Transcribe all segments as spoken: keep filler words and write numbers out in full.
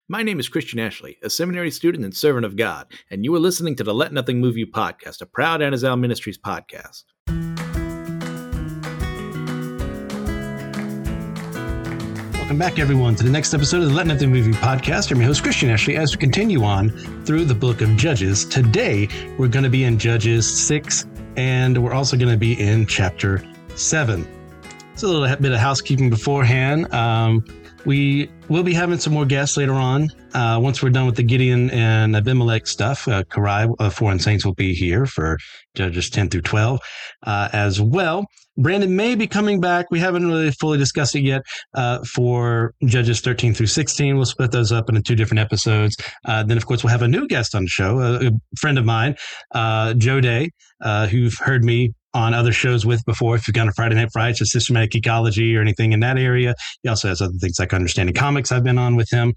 My name is Christian Ashley, a seminary student and servant of God, and you are listening to the Let Nothing Move You podcast, a proud Anazal Ministries podcast. Welcome back, everyone, to the next episode of the Let Nothing Move You podcast. I'm your host, Christian Ashley, as we continue on through the book of Judges. Today, we're going to be in Judges six, and we're also going to be in chapter seven. It's a little bit of housekeeping beforehand. Um, we will be having some more guests later on. Uh, once we're done with the Gideon and Abimelech stuff, uh, Karai of Foreign Saints will be here for Judges ten through twelve uh, as well. Brandon may be coming back. We haven't really fully discussed it yet uh, for Judges thirteen through sixteen. We'll split those up into two different episodes. Uh, then, of course, we'll have a new guest on the show, a, a friend of mine, uh, Joe Day, uh, who've heard me on other shows with before. If you've gone to Friday Night Frights or Systematic Ecology or anything in that area. He also has other things like Understanding Comics I've been on with him.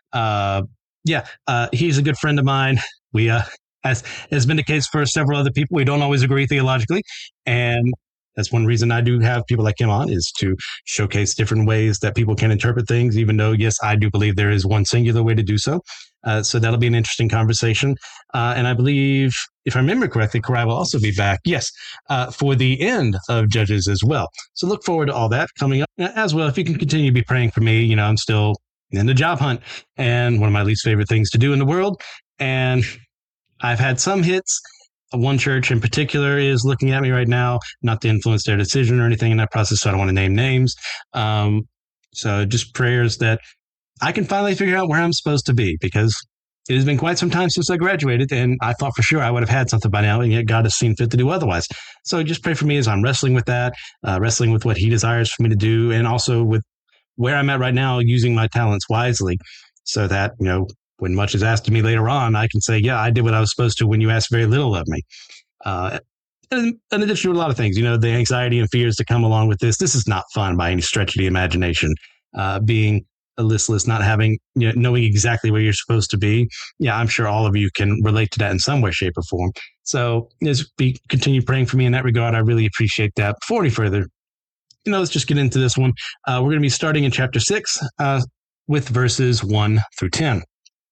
Uh, yeah, uh, he's a good friend of mine. We, uh, as has been the case for several other people, we don't always agree theologically. And that's one reason I do have people like him on, is to showcase different ways that people can interpret things, even though, yes, I do believe there is one singular way to do so. Uh, so that'll be an interesting conversation. Uh, and I believe, if I remember correctly, Karai will also be back, yes, uh, for the end of Judges as well. So look forward to all that coming up as well. If you can continue to be praying for me, you know, I'm still in the job hunt, and one of my least favorite things to do in the world. And I've had some hits. One church in particular is looking at me right now, not to influence their decision or anything in that process, so I don't want to name names. Um, so just prayers that I can finally figure out where I'm supposed to be, because it has been quite some time since I graduated, and I thought for sure I would have had something by now, and yet God has seen fit to do otherwise. So just pray for me as I'm wrestling with that, uh, wrestling with what He desires for me to do, and also with where I'm at right now, using my talents wisely, so that, you know, when much is asked of me later on, I can say, yeah, I did what I was supposed to when you asked very little of me. Uh, and in addition to a lot of things, you know, the anxiety and fears that come along with this, this is not fun by any stretch of the imagination. Uh, being a listless, not having, you know, knowing exactly where you're supposed to be. Yeah, I'm sure all of you can relate to that in some way, shape, or form. So just be continue praying for me in that regard. I really appreciate that. Before any further, you know, let's just get into this one. Uh, we're going to be starting in chapter six uh, with verses one through ten.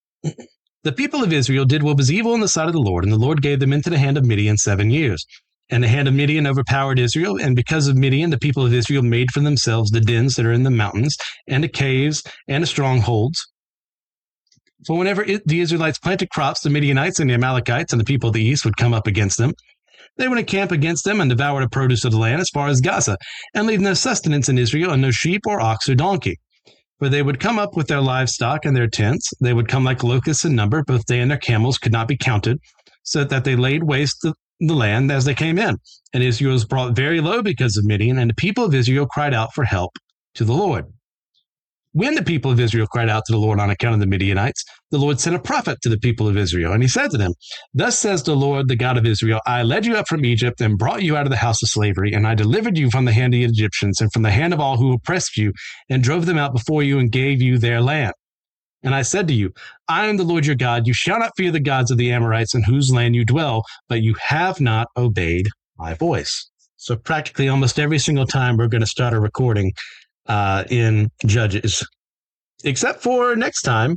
The people of Israel did what was evil in the sight of the Lord, and the Lord gave them into the hand of Midian seven years. And the hand of Midian overpowered Israel, and because of Midian, the people of Israel made for themselves the dens that are in the mountains, and the caves, and the strongholds. For whenever it, the Israelites planted crops, the Midianites and the Amalekites and the people of the east would come up against them. They would encamp against them and devour the produce of the land as far as Gaza, and leave no sustenance in Israel, and no sheep or ox or donkey. For they would come up with their livestock and their tents. They would come like locusts in number, both they and their camels could not be counted, so that they laid waste the, the land as they came in. And Israel was brought very low because of Midian, and the people of Israel cried out for help to the Lord. When the people of Israel cried out to the Lord on account of the Midianites, the Lord sent a prophet to the people of Israel, and he said to them, Thus says the Lord, the God of Israel, I led you up from Egypt and brought you out of the house of slavery, and I delivered you from the hand of the Egyptians and from the hand of all who oppressed you, and drove them out before you and gave you their land. And I said to you, I am the Lord your God. You shall not fear the gods of the Amorites in whose land you dwell, but you have not obeyed my voice. So practically almost every single time we're going to start a recording Uh, in Judges, except for next time,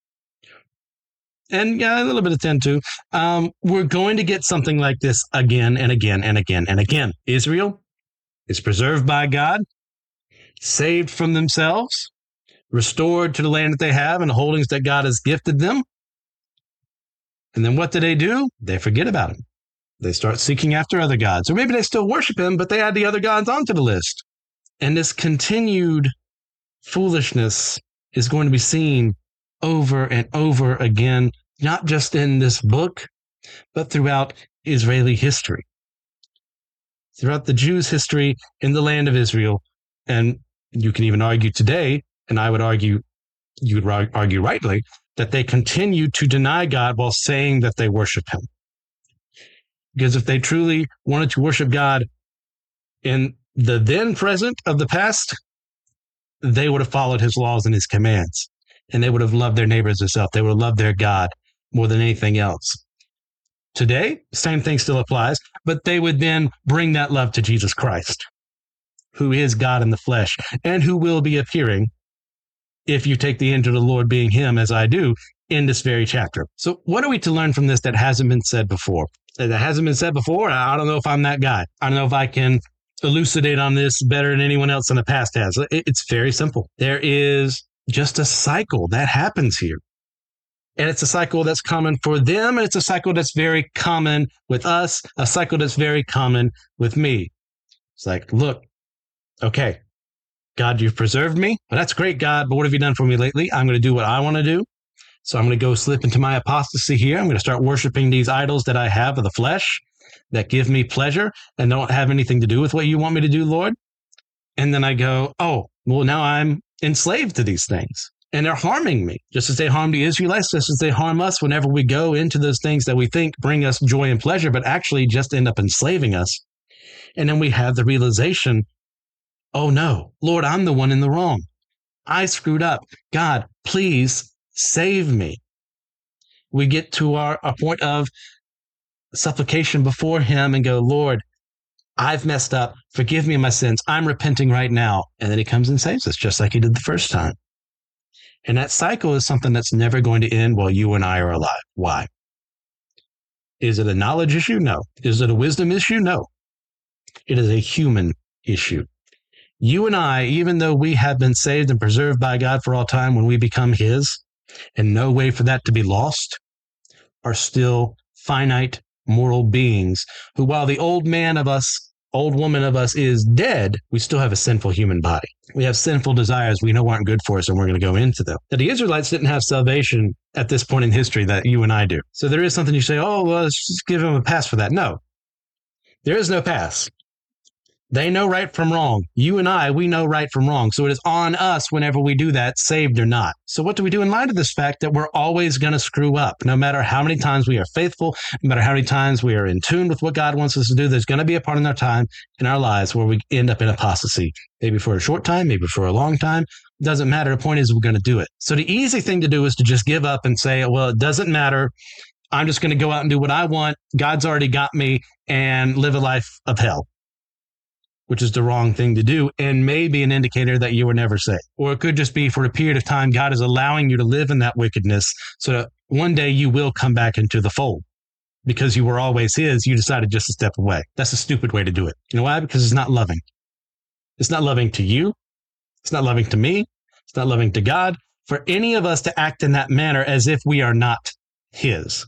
and yeah, a little bit of ten too, um, we're going to get something like this again and again and again and again. Israel is preserved by God, saved from themselves, restored to the land that they have and the holdings that God has gifted them. And then what do they do? They forget about him. They start seeking after other gods, or maybe they still worship him, but they add the other gods onto the list. And this continued foolishness is going to be seen over and over again, not just in this book, but throughout Israeli history, throughout the Jews' history in the land of Israel. And you can even argue today, and I would argue, you would argue rightly, that they continue to deny God while saying that they worship him. Because if they truly wanted to worship God in the then present of the past, they would have followed his laws and his commands, and they would have loved their neighbors as self. They would have loved their God more than anything else. Today, same thing still applies, but they would then bring that love to Jesus Christ, who is God in the flesh and who will be appearing if you take the angel of the Lord being him, as I do, in this very chapter. So what are we to learn from this that hasn't been said before? That hasn't been said before? I don't know if I'm that guy. I don't know if I can elucidate on this better than anyone else in the past has. It's very simple. There is just a cycle that happens here. And it's a cycle that's common for them, and it's a cycle that's very common with us, a cycle that's very common with me. It's like, look, okay, God, you've preserved me. Well, that's great, God, but what have you done for me lately? I'm going to do what I want to do. So I'm going to go slip into my apostasy here. I'm going to start worshiping these idols that I have of the flesh that give me pleasure and don't have anything to do with what you want me to do, Lord. And then I go, oh, well, now I'm enslaved to these things. And they're harming me, just as they harm the Israelites, just as they harm us whenever we go into those things that we think bring us joy and pleasure, but actually just end up enslaving us. And then we have the realization, oh no, Lord, I'm the one in the wrong. I screwed up. God, please save me. We get to our, our point of supplication before him and go, Lord, I've messed up. Forgive me my sins. I'm repenting right now. And then he comes and saves us, just like he did the first time. And that cycle is something that's never going to end while you and I are alive. Why? Is it a knowledge issue? No. Is it a wisdom issue? No. It is a human issue. You and I, even though we have been saved and preserved by God for all time, when we become his, and no way for that to be lost, are still finite moral beings who, while the old man of us, old woman of us is dead, we still have a sinful human body. We have sinful desires we know aren't good for us, and we're going to go into them. Now, the Israelites didn't have salvation at this point in history that you and I do. So there is something you say, oh, well, let's just give them a pass for that. No, there is no pass. They know right from wrong. You and I, we know right from wrong. So it is on us whenever we do that, saved or not. So what do we do in light of this fact that we're always going to screw up? No matter how many times we are faithful, no matter how many times we are in tune with what God wants us to do, there's going to be a part in our time, in our lives, where we end up in apostasy. Maybe for a short time, maybe for a long time. It doesn't matter. The point is we're going to do it. So the easy thing to do is to just give up and say, well, it doesn't matter. I'm just going to go out and do what I want. God's already got me, and live a life of hell, which is the wrong thing to do and may be an indicator that you were never saved. Or it could just be for a period of time, God is allowing you to live in that wickedness so that one day you will come back into the fold. Because you were always his, you decided just to step away. That's a stupid way to do it. You know why? Because it's not loving. It's not loving to you. It's not loving to me. It's not loving to God. For any of us to act in that manner as if we are not his.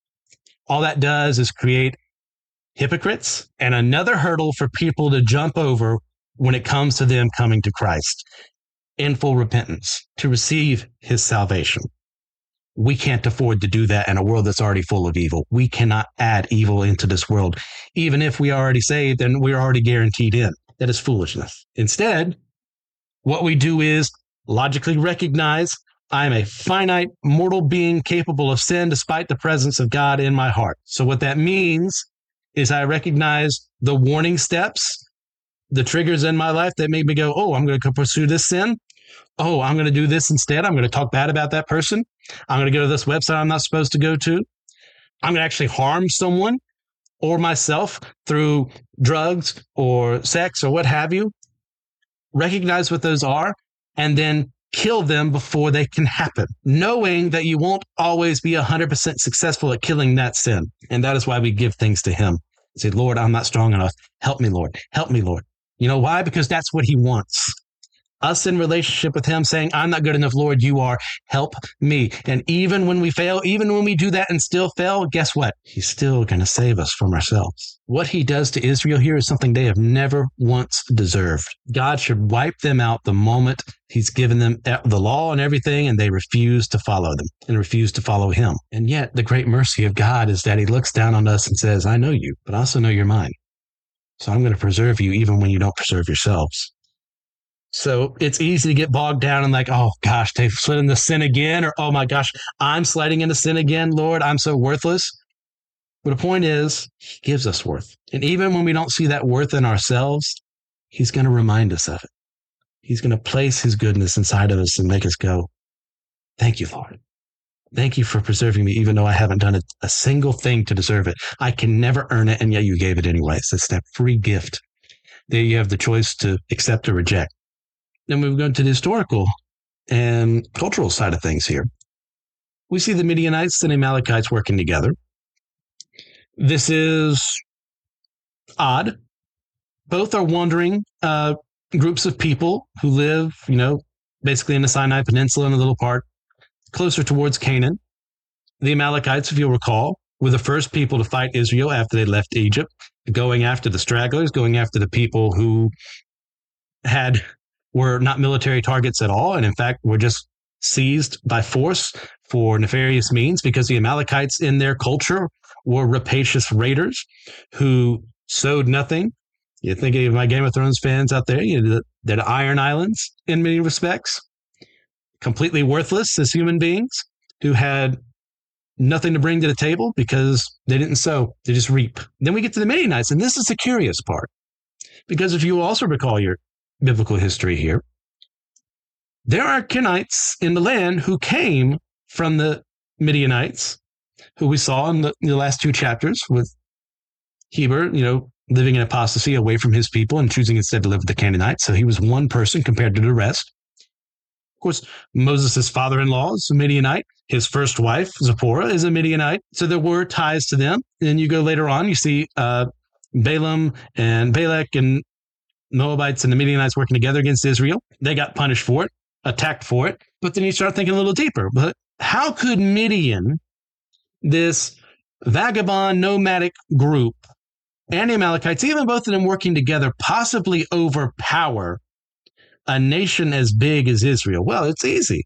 All that does is create hypocrites and another hurdle for people to jump over when it comes to them coming to Christ in full repentance to receive his salvation. We can't afford to do that in a world that's already full of evil. We cannot add evil into this world. Even if we are already saved and we're already guaranteed in. That is foolishness. Instead, what we do is logically recognize I'm a finite mortal being capable of sin despite the presence of God in my heart. So what that means is I recognize the warning steps, the triggers in my life that made me go, oh, I'm going to pursue this sin. Oh, I'm going to do this instead. I'm going to talk bad about that person. I'm going to go to this website I'm not supposed to go to. I'm going to actually harm someone or myself through drugs or sex or what have you. Recognize what those are and then kill them before they can happen, knowing that you won't always be one hundred percent successful at killing that sin. And that is why we give things to him. Say, Lord, I'm not strong enough. Help me, Lord. Help me, Lord. You know why? Because that's what he wants. Us in relationship with him saying, I'm not good enough, Lord, you are. Help me. And even when we fail, even when we do that and still fail, guess what? He's still going to save us from ourselves. What he does to Israel here is something they have never once deserved. God should wipe them out the moment he's given them the law and everything, and they refuse to follow them and refuse to follow him. And yet the great mercy of God is that he looks down on us and says, I know you, but I also know you're mine. So I'm going to preserve you even when you don't preserve yourselves. So it's easy to get bogged down and like, oh gosh, they've slid into sin again, or oh my gosh, I'm sliding into sin again, Lord, I'm so worthless. But the point is, he gives us worth. And even when we don't see that worth in ourselves, he's going to remind us of it. He's going to place his goodness inside of us and make us go, thank you, Lord. Thank you for preserving me, even though I haven't done a, a single thing to deserve it. I can never earn it, and yet you gave it anyways. It's that free gift that you have the choice to accept or reject. Then we go into the historical and cultural side of things here. We see the Midianites and Amalekites working together. This is odd. Both are wandering uh, groups of people who live, you know, basically in the Sinai Peninsula in a little part closer towards Canaan. The Amalekites, if you'll recall, were the first people to fight Israel after they left Egypt, going after the stragglers, going after the people who had were not military targets at all, and in fact were just seized by force for nefarious means, because the Amalekites in their culture were rapacious raiders who sowed nothing. You think of my Game of Thrones fans out there, you know, they're the Iron Islands in many respects, completely worthless as human beings who had nothing to bring to the table because they didn't sow, they just reap. Then we get to the Midianites, and this is the curious part, because if you also recall your biblical history here, there are Kenites in the land who came from the Midianites, who we saw in the, in the last two chapters with Heber, you know, living in apostasy away from his people and choosing instead to live with the Canaanites. So he was one person compared to the rest. Of course, Moses' father-in-law is a Midianite. His first wife, Zipporah, is a Midianite. So there were ties to them. Then you go later on, you see uh, Balaam and Balak and Moabites and the Midianites working together against Israel. They got punished for it, attacked for it. But then you start thinking a little deeper. But how could Midian, this vagabond nomadic group, and the Amalekites, even both of them working together, possibly overpower a nation as big as Israel? Well, it's easy.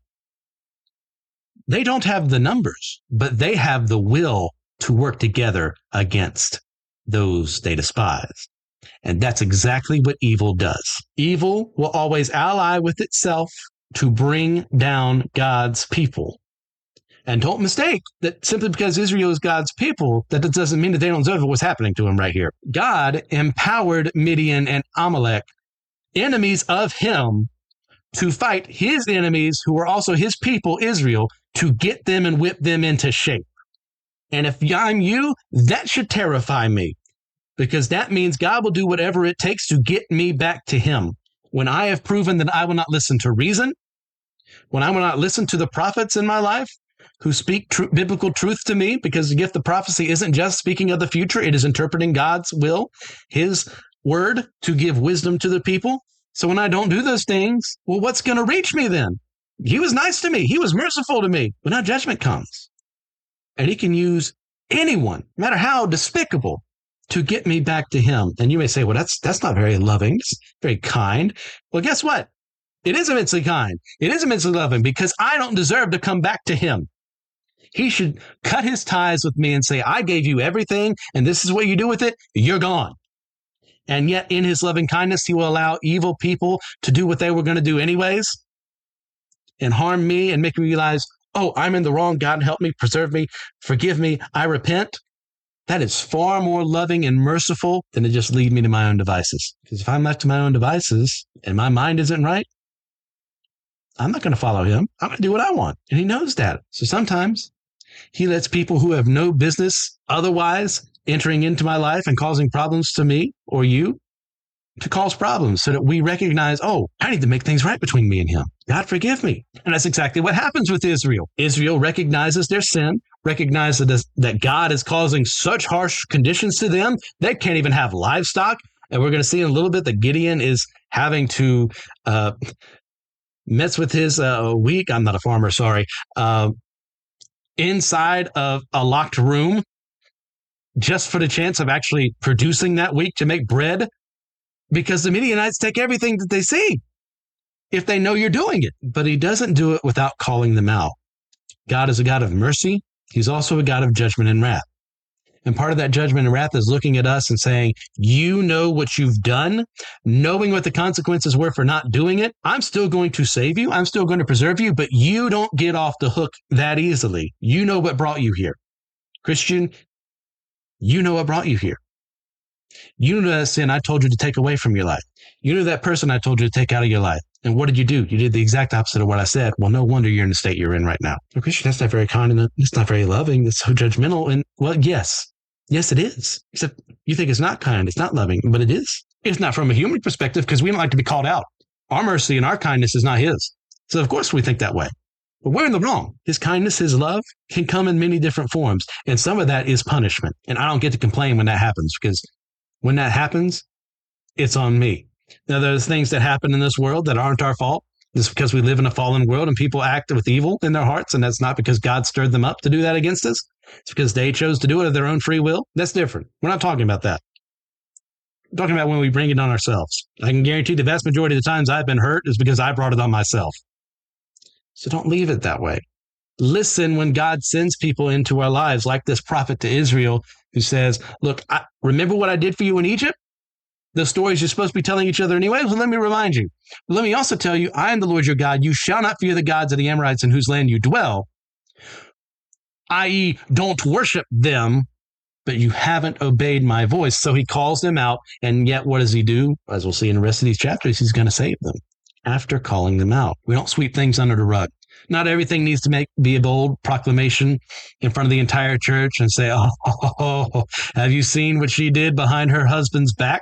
They don't have the numbers, but they have the will to work together against those they despise. And that's exactly what evil does. Evil will always ally with itself to bring down God's people. And don't mistake that simply because Israel is God's people, that doesn't mean that they don't deserve what's happening to him right here. God empowered Midian and Amalek, enemies of him, to fight his enemies, who were also his people, Israel, to get them and whip them into shape. And if I'm you, that should terrify me, because that means God will do whatever it takes to get me back to him. When I have proven that I will not listen to reason, when I will not listen to the prophets in my life, who speak tr- biblical truth to me, because the gift of prophecy isn't just speaking of the future, it is interpreting God's will, his word, to give wisdom to the people. So when I don't do those things, well, what's going to reach me then? He was nice to me. He was merciful to me. But now judgment comes. And he can use anyone, no matter how despicable, to get me back to him. And you may say, well, that's that's not very loving. It's very kind. Well, guess what? It is immensely kind. It is immensely loving, because I don't deserve to come back to him. He should cut his ties with me and say, I gave you everything, and this is what you do with it. You're gone. And yet in his loving kindness, he will allow evil people to do what they were going to do anyways and harm me and make me realize, oh, I'm in the wrong. God, help me, preserve me, forgive me. I repent. That is far more loving and merciful than to just lead me to my own devices. Because if I'm left to my own devices and my mind isn't right, I'm not going to follow him. I'm going to do what I want. And he knows that. So sometimes he lets people who have no business otherwise entering into my life and causing problems to me or you to cause problems, so that we recognize, oh, I need to make things right between me and him. God, forgive me. And that's exactly what happens with Israel. Israel recognizes their sin, recognizes that God is causing such harsh conditions to them, they can't even have livestock. And we're going to see in a little bit that Gideon is having to uh, mess with his uh, wheat. I'm not a farmer, sorry. Uh, inside of a locked room, just for the chance of actually producing that wheat to make bread, because the Midianites take everything that they see if they know you're doing it. But he doesn't do it without calling them out. God is a God of mercy. He's also a God of judgment and wrath. And part of that judgment and wrath is looking at us and saying, you know what you've done, knowing what the consequences were for not doing it. I'm still going to save you. I'm still going to preserve you, but you don't get off the hook that easily. You know what brought you here. Christian, you know what brought you here. You know that sin I told you to take away from your life. You know that person I told you to take out of your life. And what did you do? You did the exact opposite of what I said. Well, no wonder you're in the state you're in right now. Well, Christian, that's not very kind and it's not very loving. It's so judgmental. And well, yes. Yes, it is. Except you think it's not kind. It's not loving, but it is. It's not from a human perspective because we don't like to be called out. Our mercy and our kindness is not his. So of course we think that way. But we're in the wrong. His kindness, his love can come in many different forms. And some of that is punishment. And I don't get to complain when that happens, because when that happens, it's on me. Now, there's things that happen in this world that aren't our fault. It's because we live in a fallen world and people act with evil in their hearts. And that's not because God stirred them up to do that against us. It's because they chose to do it of their own free will. That's different. We're not talking about that. We're talking about when we bring it on ourselves. I can guarantee the vast majority of the times I've been hurt is because I brought it on myself. So don't leave it that way. Listen when God sends people into our lives, like this prophet to Israel who says, look, I, remember what I did for you in Egypt? The stories you're supposed to be telling each other anyway. Well, let me remind you. But let me also tell you, I am the Lord your God. You shall not fear the gods of the Amorites in whose land you dwell, that is, don't worship them, but you haven't obeyed my voice. So he calls them out. And yet what does he do? As we'll see in the rest of these chapters, he's going to save them after calling them out. We don't sweep things under the rug. Not everything needs to make be a bold proclamation in front of the entire church and say, oh, oh, oh, oh, have you seen what she did behind her husband's back?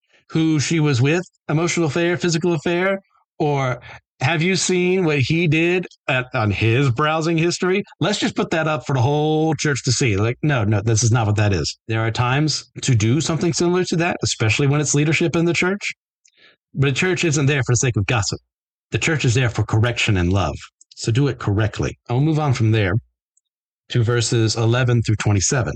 Who she was with, emotional affair, physical affair, or have you seen what he did at, on his browsing history? Let's just put that up for the whole church to see. Like, no, no, this is not what that is. There are times to do something similar to that, especially when it's leadership in the church. But the church isn't there for the sake of gossip. The church is there for correction and love. So do it correctly. I'll move on from there to verses eleven through twenty-seven.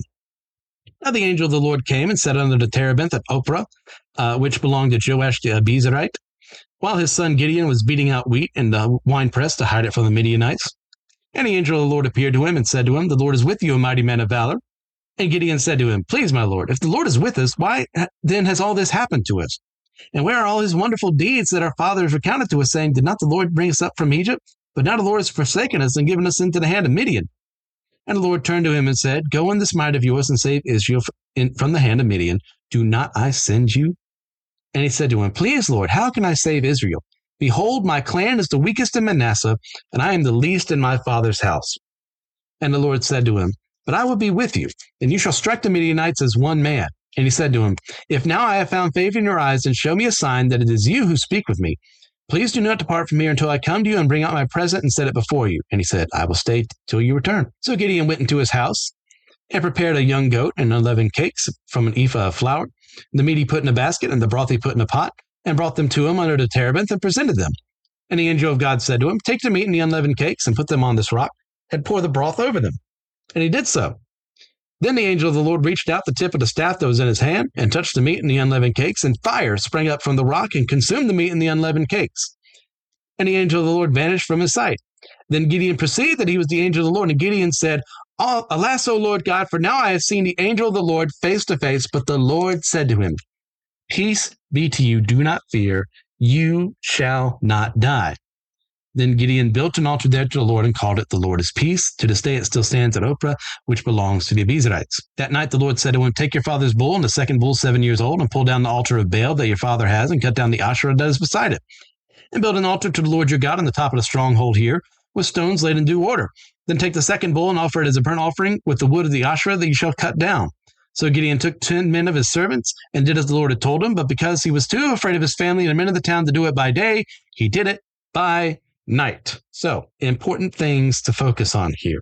Now the angel of the Lord came and sat under the terebinth at Ophrah, uh, which belonged to Joash the Abiezrite, while his son Gideon was beating out wheat in the winepress to hide it from the Midianites. And the angel of the Lord appeared to him and said to him, the Lord is with you, a mighty man of valor. And Gideon said to him, please, my Lord, if the Lord is with us, why then has all this happened to us? And where are all his wonderful deeds that our fathers recounted to us, saying, did not the Lord bring us up from Egypt? But now the Lord has forsaken us and given us into the hand of Midian. And the Lord turned to him and said, go in this might of yours and save Israel from the hand of Midian. Do not I send you? And he said to him, please, Lord, how can I save Israel? Behold, my clan is the weakest in Manasseh, and I am the least in my father's house. And the Lord said to him, but I will be with you, and you shall strike the Midianites as one man. And he said to him, if now I have found favor in your eyes, then show me a sign that it is you who speak with me. Please do not depart from here until I come to you and bring out my present and set it before you. And he said, I will stay till you return. So Gideon went into his house and prepared a young goat and unleavened cakes from an ephah of flour. The meat he put in a basket and the broth he put in a pot, and brought them to him under the terebinth and presented them. And the angel of God said to him, take the meat and the unleavened cakes and put them on this rock and pour the broth over them. And he did so. Then the angel of the Lord reached out the tip of the staff that was in his hand and touched the meat and the unleavened cakes, and fire sprang up from the rock and consumed the meat and the unleavened cakes. And the angel of the Lord vanished from his sight. Then Gideon perceived that he was the angel of the Lord, and Gideon said, oh, alas, O Lord God, for now I have seen the angel of the Lord face to face. But the Lord said to him, peace be to you, do not fear, you shall not die. Then Gideon built an altar there to the Lord and called it, the Lord is peace. To this day it still stands at Ophrah, which belongs to the Abiezrites. That night the Lord said to him, take your father's bull and the second bull seven years old, and pull down the altar of Baal that your father has, and cut down the Asherah that is beside it. And build an altar to the Lord your God on the top of the stronghold here, with stones laid in due order. Then take the second bull and offer it as a burnt offering with the wood of the Asherah that you shall cut down. So Gideon took ten men of his servants and did as the Lord had told him, but because he was too afraid of his family and the men of the town to do it by day, he did it by night. So, important things to focus on here.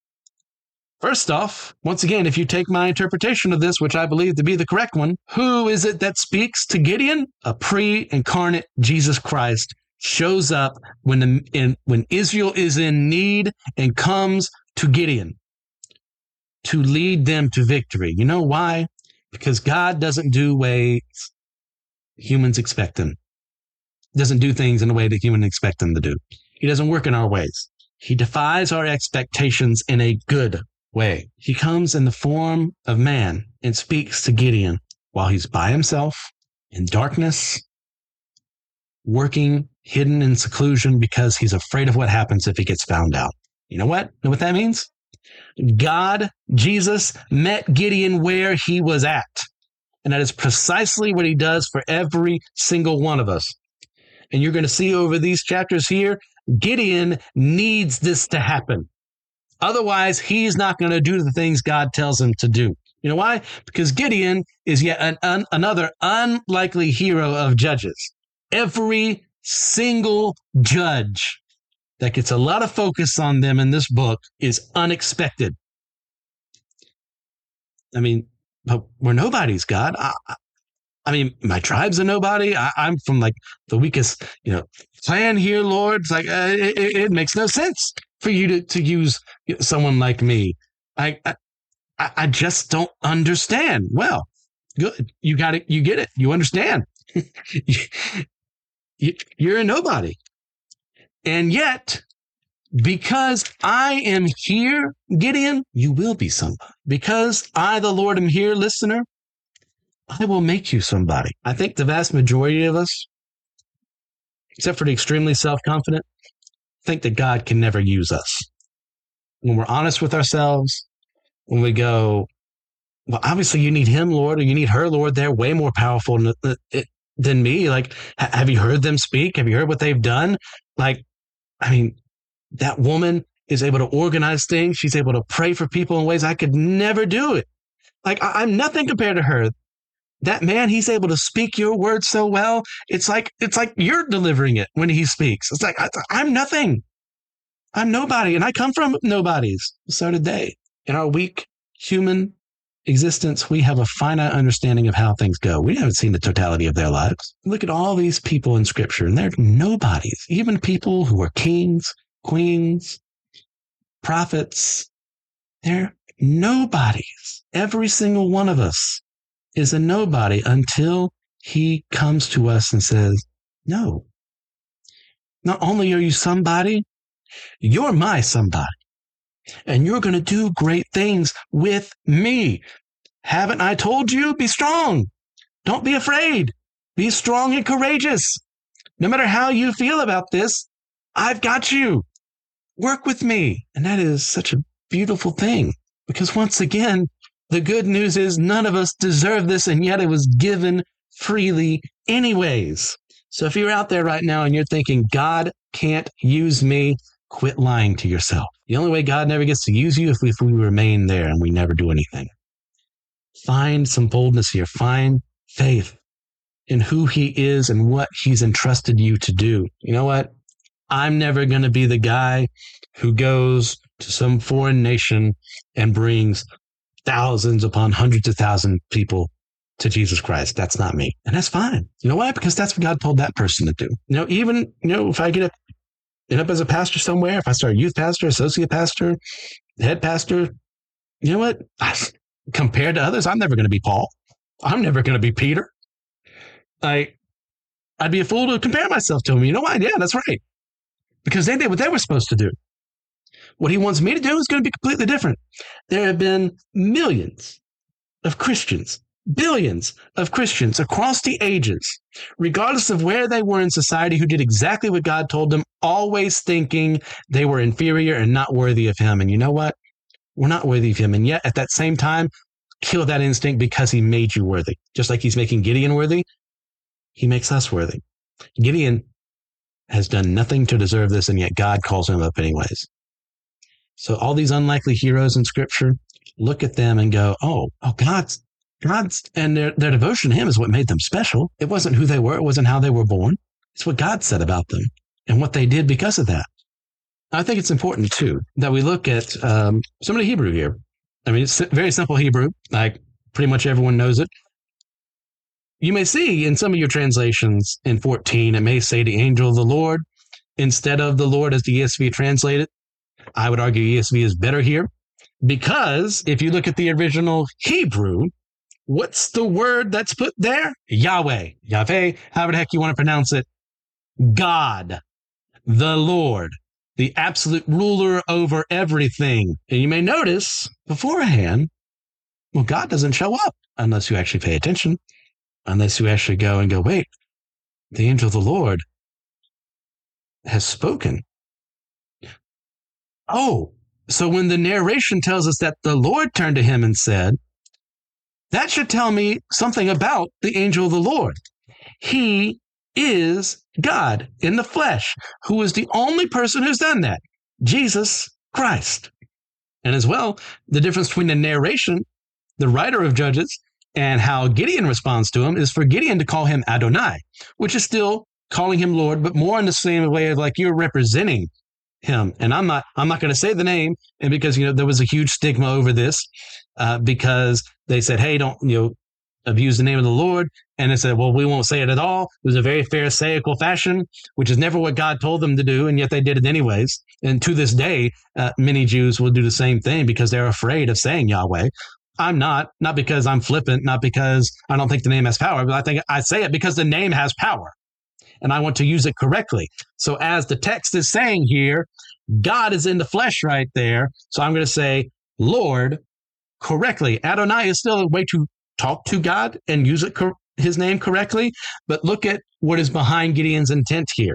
First off, once again, if you take my interpretation of this, which I believe to be the correct one, who is it that speaks to Gideon? A pre-incarnate Jesus Christ shows up when the, in, when Israel is in need and comes to Gideon to lead them to victory. You know why? Because God doesn't do ways humans expect him. Doesn't do things in the way that humans expect him to do. He doesn't work in our ways. He defies our expectations in a good way. He comes in the form of man and speaks to Gideon while he's by himself in darkness, working hidden in seclusion because he's afraid of what happens if he gets found out. You know what? Know what that means? God, Jesus, met Gideon where he was at. And that is precisely what he does for every single one of us. And you're going to see over these chapters here, Gideon needs this to happen. Otherwise, he's not going to do the things God tells him to do. You know why? Because Gideon is yet an, an, another unlikely hero of judges. Every single judge that gets a lot of focus on them in this book is unexpected. I mean, but we're nobodies, God. I, I mean, my tribe's a nobody. I, I'm from like the weakest, you know, clan here, Lord. It's like, uh, it, it makes no sense for you to, to use someone like me. I, I, I just don't understand. Well, good. You got it. You get it. You understand. you, you're a nobody. And yet, because I am here, Gideon, you will be somebody. Because I, the Lord, am here, listener, I will make you somebody. I think the vast majority of us, except for the extremely self-confident, think that God can never use us. When we're honest with ourselves, when we go, well, obviously you need him, Lord, or you need her, Lord. They're way more powerful than, than me. Like, have you heard them speak? Have you heard what they've done? Like, I mean, that woman is able to organize things. She's able to pray for people in ways I could never do it. Like, I, I'm nothing compared to her. That man, he's able to speak your words so well. It's like, it's like you're delivering it when he speaks. It's like, I, I'm nothing. I'm nobody. And I come from nobodies. So did they. In our weak human existence, we have a finite understanding of how things go. We haven't seen the totality of their lives. Look at all these people in scripture, and they're nobodies. Even people who are kings, queens, prophets, they're nobodies. Every single one of us is a nobody until he comes to us and says, no. Not only are you somebody, you're my somebody. And you're going to do great things with me. Haven't I told you? Be strong. Don't be afraid. Be strong and courageous. No matter how you feel about this, I've got you. Work with me. And that is such a beautiful thing. Because once again, the good news is none of us deserve this, and yet it was given freely anyways. So if you're out there right now and you're thinking, God can't use me, quit lying to yourself. The only way God never gets to use you is if we remain there and we never do anything. Find some boldness here. Find faith in who he is and what he's entrusted you to do. You know what? I'm never going to be the guy who goes to some foreign nation and brings thousands upon hundreds of thousands of people to Jesus Christ. That's not me. And that's fine. You know why? Because that's what God told that person to do. You know, even, you know, if I get up, end up as a pastor somewhere, if I start a youth pastor, associate pastor, head pastor, you know what? Compared to others, I'm never going to be Paul. I'm never going to be Peter. I, I'd be a fool to compare myself to him. You know why? Yeah, that's right. Because they did what they were supposed to do. What he wants me to do is going to be completely different. There have been millions of Christians, billions of Christians across the ages, regardless of where they were in society, who did exactly what God told them, always thinking they were inferior and not worthy of him. And you know what? We're not worthy of him. And yet at that same time, kill that instinct because he made you worthy. Just like he's making Gideon worthy, he makes us worthy. Gideon has done nothing to deserve this, and yet God calls him up anyways. So all these unlikely heroes in scripture, look at them and go, oh, oh, God's, God's, and their, their devotion to him is what made them special. It wasn't who they were. It wasn't how they were born. It's what God said about them and what they did because of that. I think it's important, too, that we look at um, some of the Hebrew here. I mean, it's very simple Hebrew, like pretty much everyone knows it. You may see in some of your translations in fourteen, it may say the angel of the Lord instead of the Lord as the E S V translated. I would argue E S V is better here because if you look at the original Hebrew, what's the word that's put there? Yahweh, Yahweh, however the heck you want to pronounce it. God, the Lord, the absolute ruler over everything. And you may notice beforehand, well, God doesn't show up unless you actually pay attention, unless you actually go and go, wait, the angel of the Lord has spoken. Oh, so when the narration tells us that the Lord turned to him and said, that should tell me something about the angel of the Lord. He is God in the flesh, who is the only person who's done that, Jesus Christ. And as well, the difference between the narration, the writer of Judges, and how Gideon responds to him is for Gideon to call him Adonai, which is still calling him Lord, but more in the same way of like you're representing him. And I'm not, I'm not going to say the name. And because, you know, there was a huge stigma over this uh, because they said, hey, don't, you know, abuse the name of the Lord. And they said, well, we won't say it at all. It was a very pharisaical fashion, which is never what God told them to do. And yet they did it anyways. And to this day, uh, many Jews will do the same thing because they're afraid of saying Yahweh. I'm not, not because I'm flippant, not because I don't think the name has power, but I think I say it because the name has power. And I want to use it correctly. So as the text is saying here, God is in the flesh right there. So I'm going to say Lord correctly. Adonai is still a way to talk to God and use it cor- his name correctly. But look at what is behind Gideon's intent here.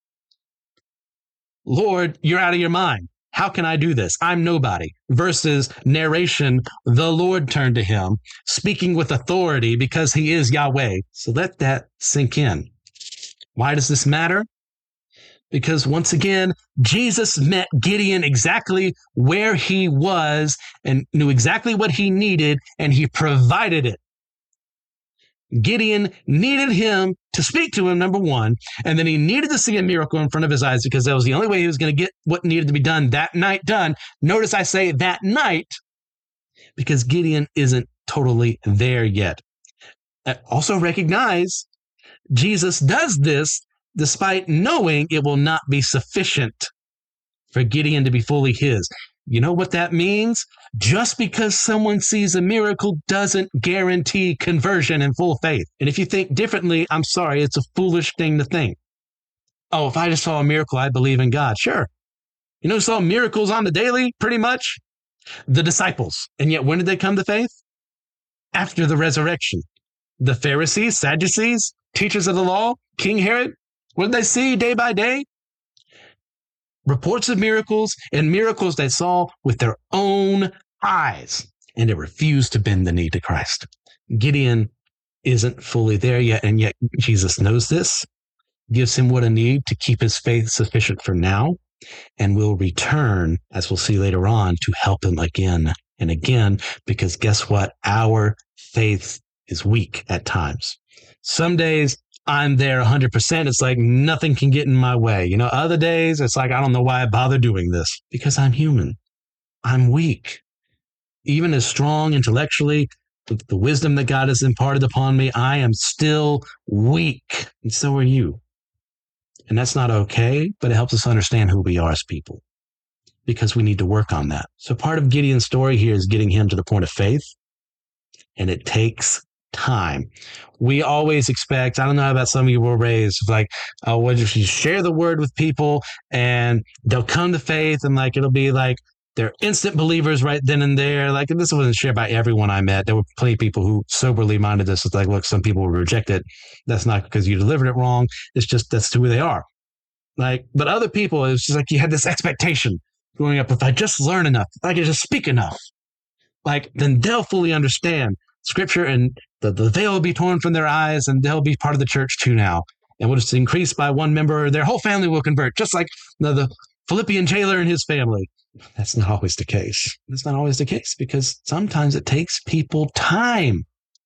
Lord, you're out of your mind. How can I do this? I'm nobody. Versus narration, the Lord turned to him, speaking with authority because he is Yahweh. So let that sink in. Why does this matter? Because once again, Jesus met Gideon exactly where he was and knew exactly what he needed, and he provided it. Gideon needed him to speak to him, number one, and then he needed to see a miracle in front of his eyes because that was the only way he was going to get what needed to be done that night done. Notice I say that night because Gideon isn't totally there yet. Also recognize Jesus does this despite knowing it will not be sufficient for Gideon to be fully his. You know what that means? Just because someone sees a miracle doesn't guarantee conversion and full faith. And if you think differently, I'm sorry, it's a foolish thing to think. Oh, if I just saw a miracle, I believe in God. Sure. You know who saw miracles on the daily, pretty much? The disciples. And yet, when did they come to faith? After the resurrection. The Pharisees, Sadducees, teachers of the law, King Herod, what did they see day by day? Reports of miracles and miracles they saw with their own eyes, and they refused to bend the knee to Christ. Gideon isn't fully there yet, and yet Jesus knows this, gives him what he needs to keep his faith sufficient for now, and will return, as we'll see later on, to help him again and again, because guess what? Our faith is weak at times. Some days I'm there one hundred percent. It's like nothing can get in my way. You know, other days it's like, I don't know why I bother doing this because I'm human. I'm weak. Even as strong intellectually, with the wisdom that God has imparted upon me, I am still weak. And so are you. And that's not okay, but it helps us understand who we are as people because we need to work on that. So part of Gideon's story here is getting him to the point of faith. And it takes time. We always expect, I don't know about some of you were raised, like, oh, what if you share the word with people and they'll come to faith and like, it'll be like, they're instant believers right then and there. Like, this wasn't shared by everyone I met. There were plenty of people who soberly minded this. It's like, look, some people will reject it. That's not because you delivered it wrong. It's just, that's who they are. Like, but other people, it's just like you had this expectation growing up. If I just learn enough, if I can just speak enough, like, then they'll fully understand Scripture and the, the veil will be torn from their eyes and they'll be part of the church too now. And we'll just increase by one member, their whole family will convert, just like the, the Philippian jailer and his family. That's not always the case. That's not always the case because sometimes it takes people time,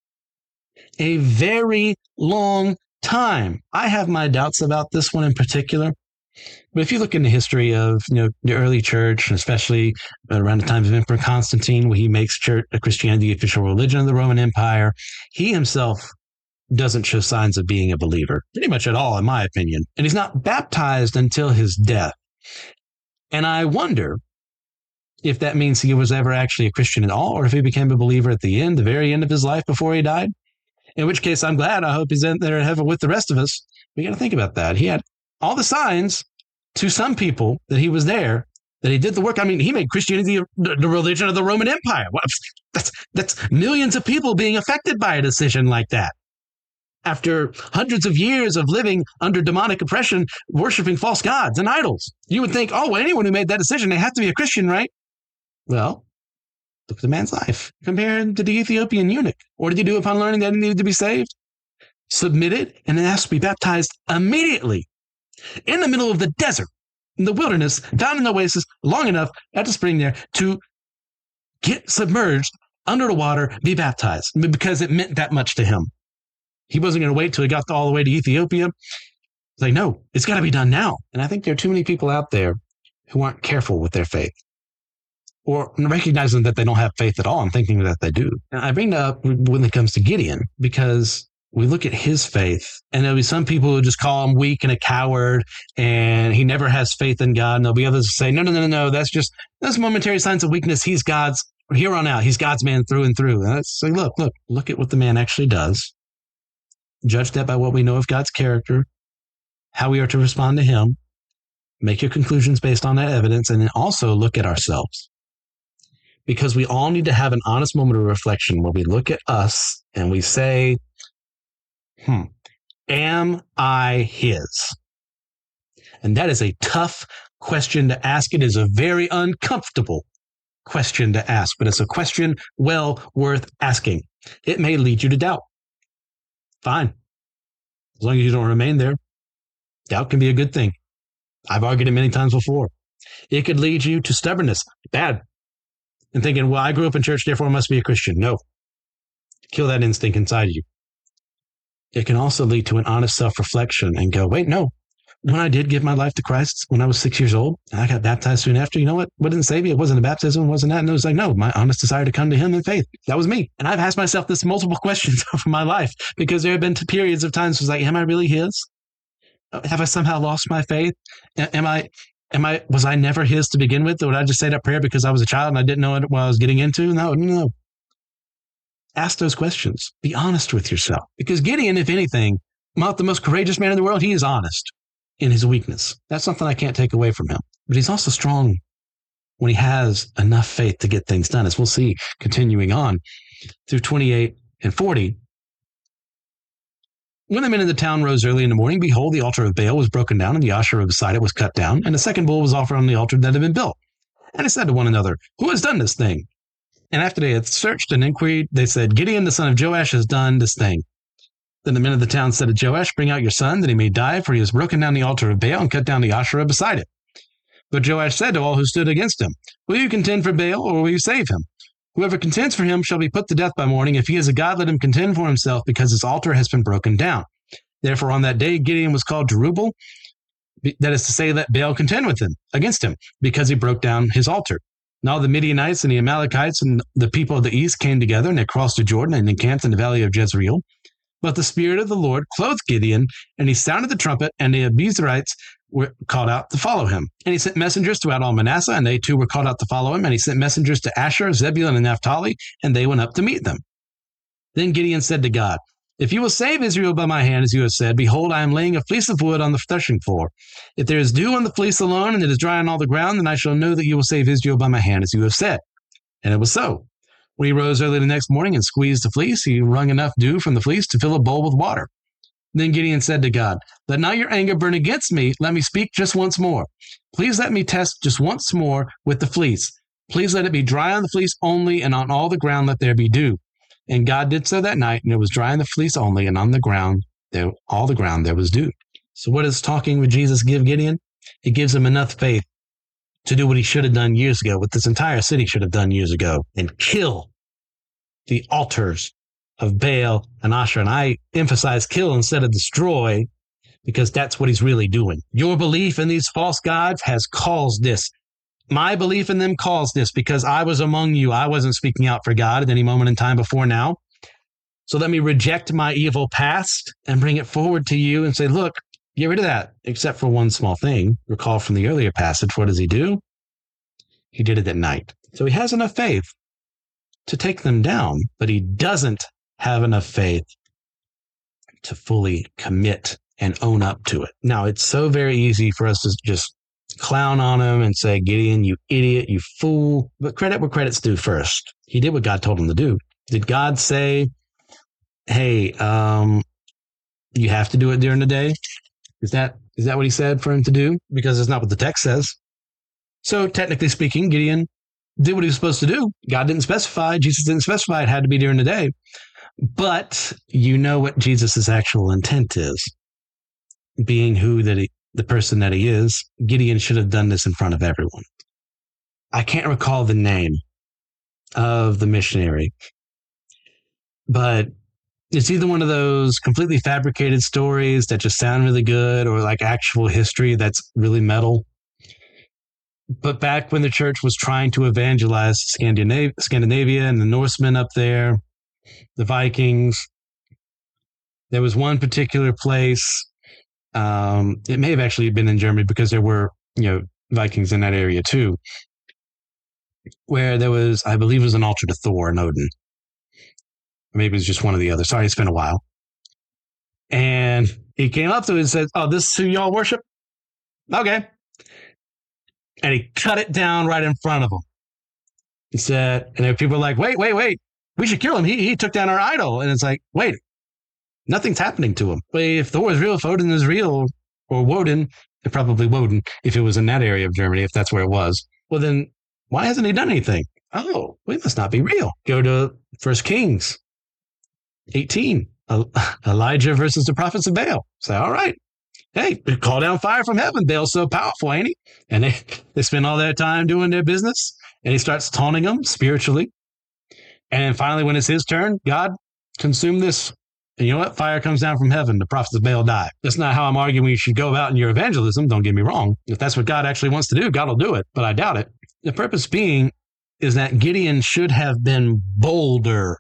a very long time. I have my doubts about this one in particular. But if you look in the history of, you know, the early church, especially around the time of Emperor Constantine, where he makes church, Christianity the official religion of the Roman Empire, he himself doesn't show signs of being a believer, pretty much at all, in my opinion. And he's not baptized until his death. And I wonder if that means he was ever actually a Christian at all, or if he became a believer at the end, the very end of his life before he died. In which case, I'm glad. I hope he's in there in heaven with the rest of us. We got to think about that. He had all the signs to some people that he was there, that he did the work. I mean, he made Christianity the, the religion of the Roman Empire. That's, that's millions of people being affected by a decision like that. After hundreds of years of living under demonic oppression, worshiping false gods and idols, you would think, oh, well, anyone who made that decision, they have to be a Christian, right? Well, look at the man's life. Compare him to the Ethiopian eunuch. What did he do upon learning that he needed to be saved? Submitted and then asked to be baptized immediately in the middle of the desert, in the wilderness, down in the oasis, long enough at the spring there to get submerged under the water, be baptized, because it meant that much to him. He wasn't going to wait till he got all the way to Ethiopia. It's like, no, it's got to be done now. And I think there are too many people out there who aren't careful with their faith, or recognizing that they don't have faith at all and thinking that they do. And I bring that up when it comes to Gideon, because we look at his faith, and there'll be some people who just call him weak and a coward, and he never has faith in God. And there'll be others who say, no, no, no, no, no, that's just, those momentary signs of weakness. He's God's, here on out, he's God's man through and through. And it's like, look, look, look at what the man actually does. Judge that by what we know of God's character, how we are to respond to him, make your conclusions based on that evidence, and then also look at ourselves. Because we all need to have an honest moment of reflection where we look at us and we say, hmm, am I his? And that is a tough question to ask. It is a very uncomfortable question to ask, but it's a question well worth asking. It may lead you to doubt. Fine. As long as you don't remain there, doubt can be a good thing. I've argued it many times before. It could lead you to stubbornness. Bad. And thinking, well, I grew up in church, therefore I must be a Christian. No. Kill that instinct inside you. It can also lead to an honest self-reflection and go, wait, no. When I did give my life to Christ when I was six years old, and I got baptized soon after, you know what? What didn't save me? It wasn't a baptism, it wasn't that. And it was like, no, my honest desire to come to him in faith. That was me. And I've asked myself this multiple questions over my life, because there have been periods of times where it's like, am I really his? Have I somehow lost my faith? Am I, am I, was I never his to begin with? Or did I just say that prayer because I was a child and I didn't know what I was getting into? No, no. Ask those questions. Be honest with yourself. Because Gideon, if anything, not the most courageous man in the world, he is honest in his weakness. That's something I can't take away from him. But he's also strong when he has enough faith to get things done, as we'll see continuing on through twenty-eight and forty. When the men of the town rose early in the morning, behold, the altar of Baal was broken down, and the Asherah beside it was cut down, and a second bull was offered on the altar that had been built. And they said to one another, who has done this thing? And after they had searched and inquired, they said, Gideon, the son of Joash, has done this thing. Then the men of the town said to Joash, bring out your son, that he may die, for he has broken down the altar of Baal and cut down the Asherah beside it. But Joash said to all who stood against him, will you contend for Baal, or will you save him? Whoever contends for him shall be put to death by morning. If he is a god, let him contend for himself, because his altar has been broken down. Therefore, on that day, Gideon was called Jerubbaal, that is to say, let Baal contend with him, against him, because he broke down his altar. And all the Midianites and the Amalekites and the people of the east came together, and they crossed the Jordan and encamped in the valley of Jezreel. But the Spirit of the Lord clothed Gideon, and he sounded the trumpet, and the Abiezrites were called out to follow him. And he sent messengers throughout all Manasseh, and they too were called out to follow him. And he sent messengers to Asher, Zebulun, and Naphtali, and they went up to meet them. Then Gideon said to God, if you will save Israel by my hand, as you have said, behold, I am laying a fleece of wood on the threshing floor. If there is dew on the fleece alone, and it is dry on all the ground, then I shall know that you will save Israel by my hand, as you have said. And it was so. When he rose early the next morning and squeezed the fleece, he wrung enough dew from the fleece to fill a bowl with water. Then Gideon said to God, let not your anger burn against me. Let me speak just once more. Please let me test just once more with the fleece. Please let it be dry on the fleece only, and on all the ground let there be dew. And God did so that night, and it was dry on the fleece only, and on the ground, there, all the ground there was dew. So what does talking with Jesus give Gideon? It gives him enough faith to do what he should have done years ago, what this entire city should have done years ago, and kill the altars of Baal and Asherah. And I emphasize kill instead of destroy, because that's what he's really doing. Your belief in these false gods has caused this. My belief in them caused this, because I was among you. I wasn't speaking out for God at any moment in time before now. So let me reject my evil past and bring it forward to you and say, look, get rid of that, except for one small thing. Recall from the earlier passage, what does he do? He did it at night. So he has enough faith to take them down, but he doesn't have enough faith to fully commit and own up to it. Now, it's so very easy for us to just clown on him and say, Gideon, you idiot, you fool. But credit where credit's due first. He did what God told him to do. Did God say, hey, um, you have to do it during the day? Is that is that what he said for him to do? Because it's not what the text says. So technically speaking, Gideon did what he was supposed to do. God didn't specify. Jesus didn't specify it had to be during the day. But you know what Jesus' actual intent is. Being who that he, the person that he is, Gideon should have done this in front of everyone. I can't recall the name of the missionary, but it's either one of those completely fabricated stories that just sound really good, or like actual history that's really metal. But back when the church was trying to evangelize Scandinavia, Scandinavia and the Norsemen up there, the Vikings, there was one particular place. Um, it may have actually been in Germany because there were, you know, Vikings in that area too, where there was, I believe it was an altar to Thor and Odin. Maybe it was just one or the other. Sorry, it's been a while. And he came up to it and said, "Oh, this is who y'all worship? Okay." And he cut it down right in front of them. He said, and there people were like, wait, wait, wait, we should kill him. He, he took down our idol. And it's like, wait, nothing's happening to him. But if Thor is real, if Odin is real, or Woden, probably Woden, if it was in that area of Germany, if that's where it was, well, then why hasn't he done anything? Oh, we must not be real. Go to First Kings eighteen, Elijah versus the prophets of Baal. Say, all right. Hey, call down fire from heaven. Baal's so powerful, ain't he? And they, they spend all their time doing their business. And he starts taunting them spiritually. And finally, when it's his turn, God, consume this. And you know what? Fire comes down from heaven. The prophets of Baal die. That's not how I'm arguing you should go about in your evangelism. Don't get me wrong. If that's what God actually wants to do, God will do it. But I doubt it. The purpose being is that Gideon should have been bolder.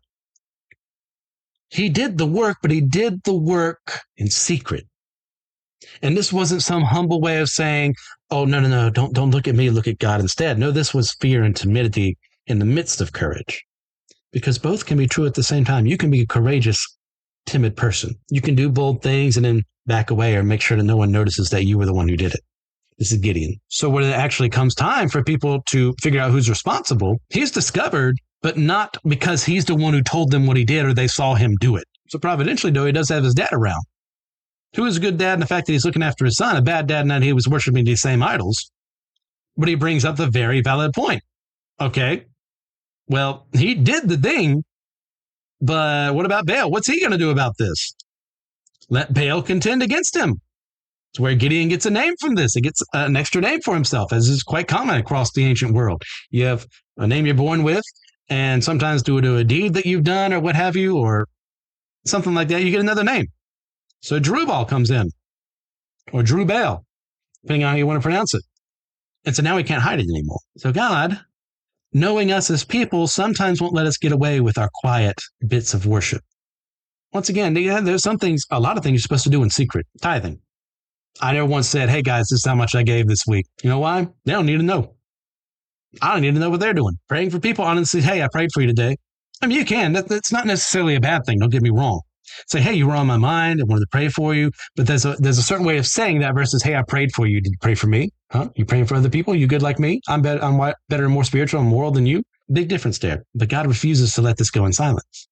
He did the work, but he did the work in secret. And this wasn't some humble way of saying, oh, no, no, no, don't, don't look at me, look at God instead. No, this was fear and timidity in the midst of courage. Because both can be true at the same time. You can be a courageous, timid person. You can do bold things and then back away or make sure that no one notices that you were the one who did it. This is Gideon. So when it actually comes time for people to figure out who's responsible, he's discovered, but not because he's the one who told them what he did or they saw him do it. So providentially, though, he does have his dad around. Who is a good dad in the fact that he's looking after his son? A bad dad in that he was worshiping these same idols. But he brings up the very valid point. Okay, well, he did the thing, but what about Baal? What's he going to do about this? Let Baal contend against him. It's where Gideon gets a name from this. He gets an extra name for himself, as is quite common across the ancient world. You have a name you're born with, and sometimes due to a deed that you've done or what have you, or something like that, you get another name. So Jerubbaal comes in, or Jerubbaal, depending on how you want to pronounce it. And so now we can't hide it anymore. So God, knowing us as people, sometimes won't let us get away with our quiet bits of worship. Once again, there's some things, a lot of things you're supposed to do in secret. Tithing. I never once said, hey guys, this is how much I gave this week. You know why? They don't need to know. I don't need to know what they're doing. Praying for people, honestly, hey, I prayed for you today. I mean, you can. That, that's not necessarily a bad thing. Don't get me wrong. Say, hey, you were on my mind. I wanted to pray for you. But there's a there's a certain way of saying that versus, hey, I prayed for you. Did you pray for me? Huh? You praying for other people? You good like me? I'm better, I'm better and more spiritual and moral than you? Big difference there. But God refuses to let this go in silence.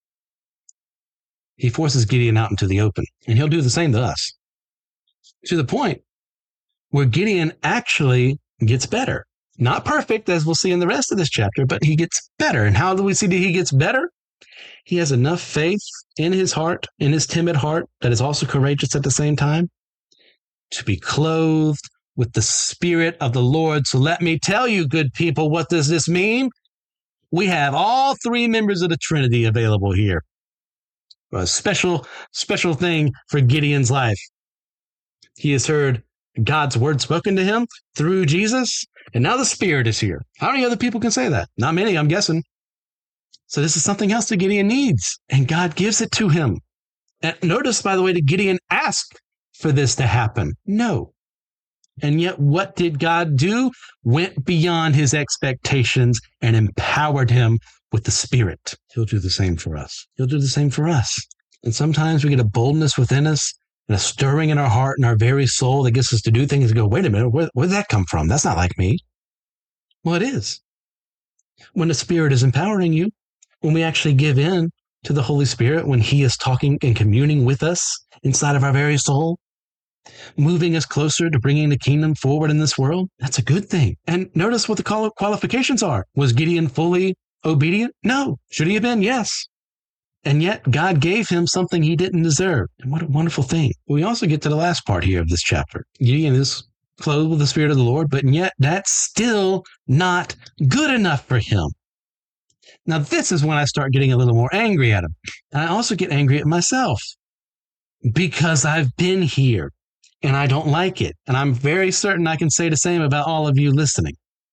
He forces Gideon out into the open. And he'll do the same to us. To the point where Gideon actually gets better. Not perfect, as we'll see in the rest of this chapter, but he gets better. And how do we see that he gets better? He has enough faith in his heart, in his timid heart, that is also courageous at the same time, to be clothed with the Spirit of the Lord. So let me tell you, good people, what does this mean? We have all three members of the Trinity available here. A special, special thing for Gideon's life. He has heard God's word spoken to him through Jesus, and now the Spirit is here. How many other people can say that? Not many, I'm guessing. So this is something else that Gideon needs, and God gives it to him. And notice, by the way, that Gideon asked for this to happen. No. And yet what did God do? Went beyond his expectations and empowered him with the Spirit. He'll do the same for us. He'll do the same for us. And sometimes we get a boldness within us and a stirring in our heart and our very soul that gets us to do things and go, wait a minute, where, where did that come from? That's not like me. Well, it is. When the Spirit is empowering you, when we actually give in to the Holy Spirit, when he is talking and communing with us inside of our very soul, moving us closer to bringing the kingdom forward in this world, that's a good thing. And notice what the qualifications are. Was Gideon fully obedient? No. Should he have been? Yes. And yet God gave him something he didn't deserve. And what a wonderful thing. We also get to the last part here of this chapter. Gideon is clothed with the Spirit of the Lord, but yet that's still not good enough for him. Now, this is when I start getting a little more angry at him. And I also get angry at myself because I've been here and I don't like it. And I'm very certain I can say the same about all of you listening.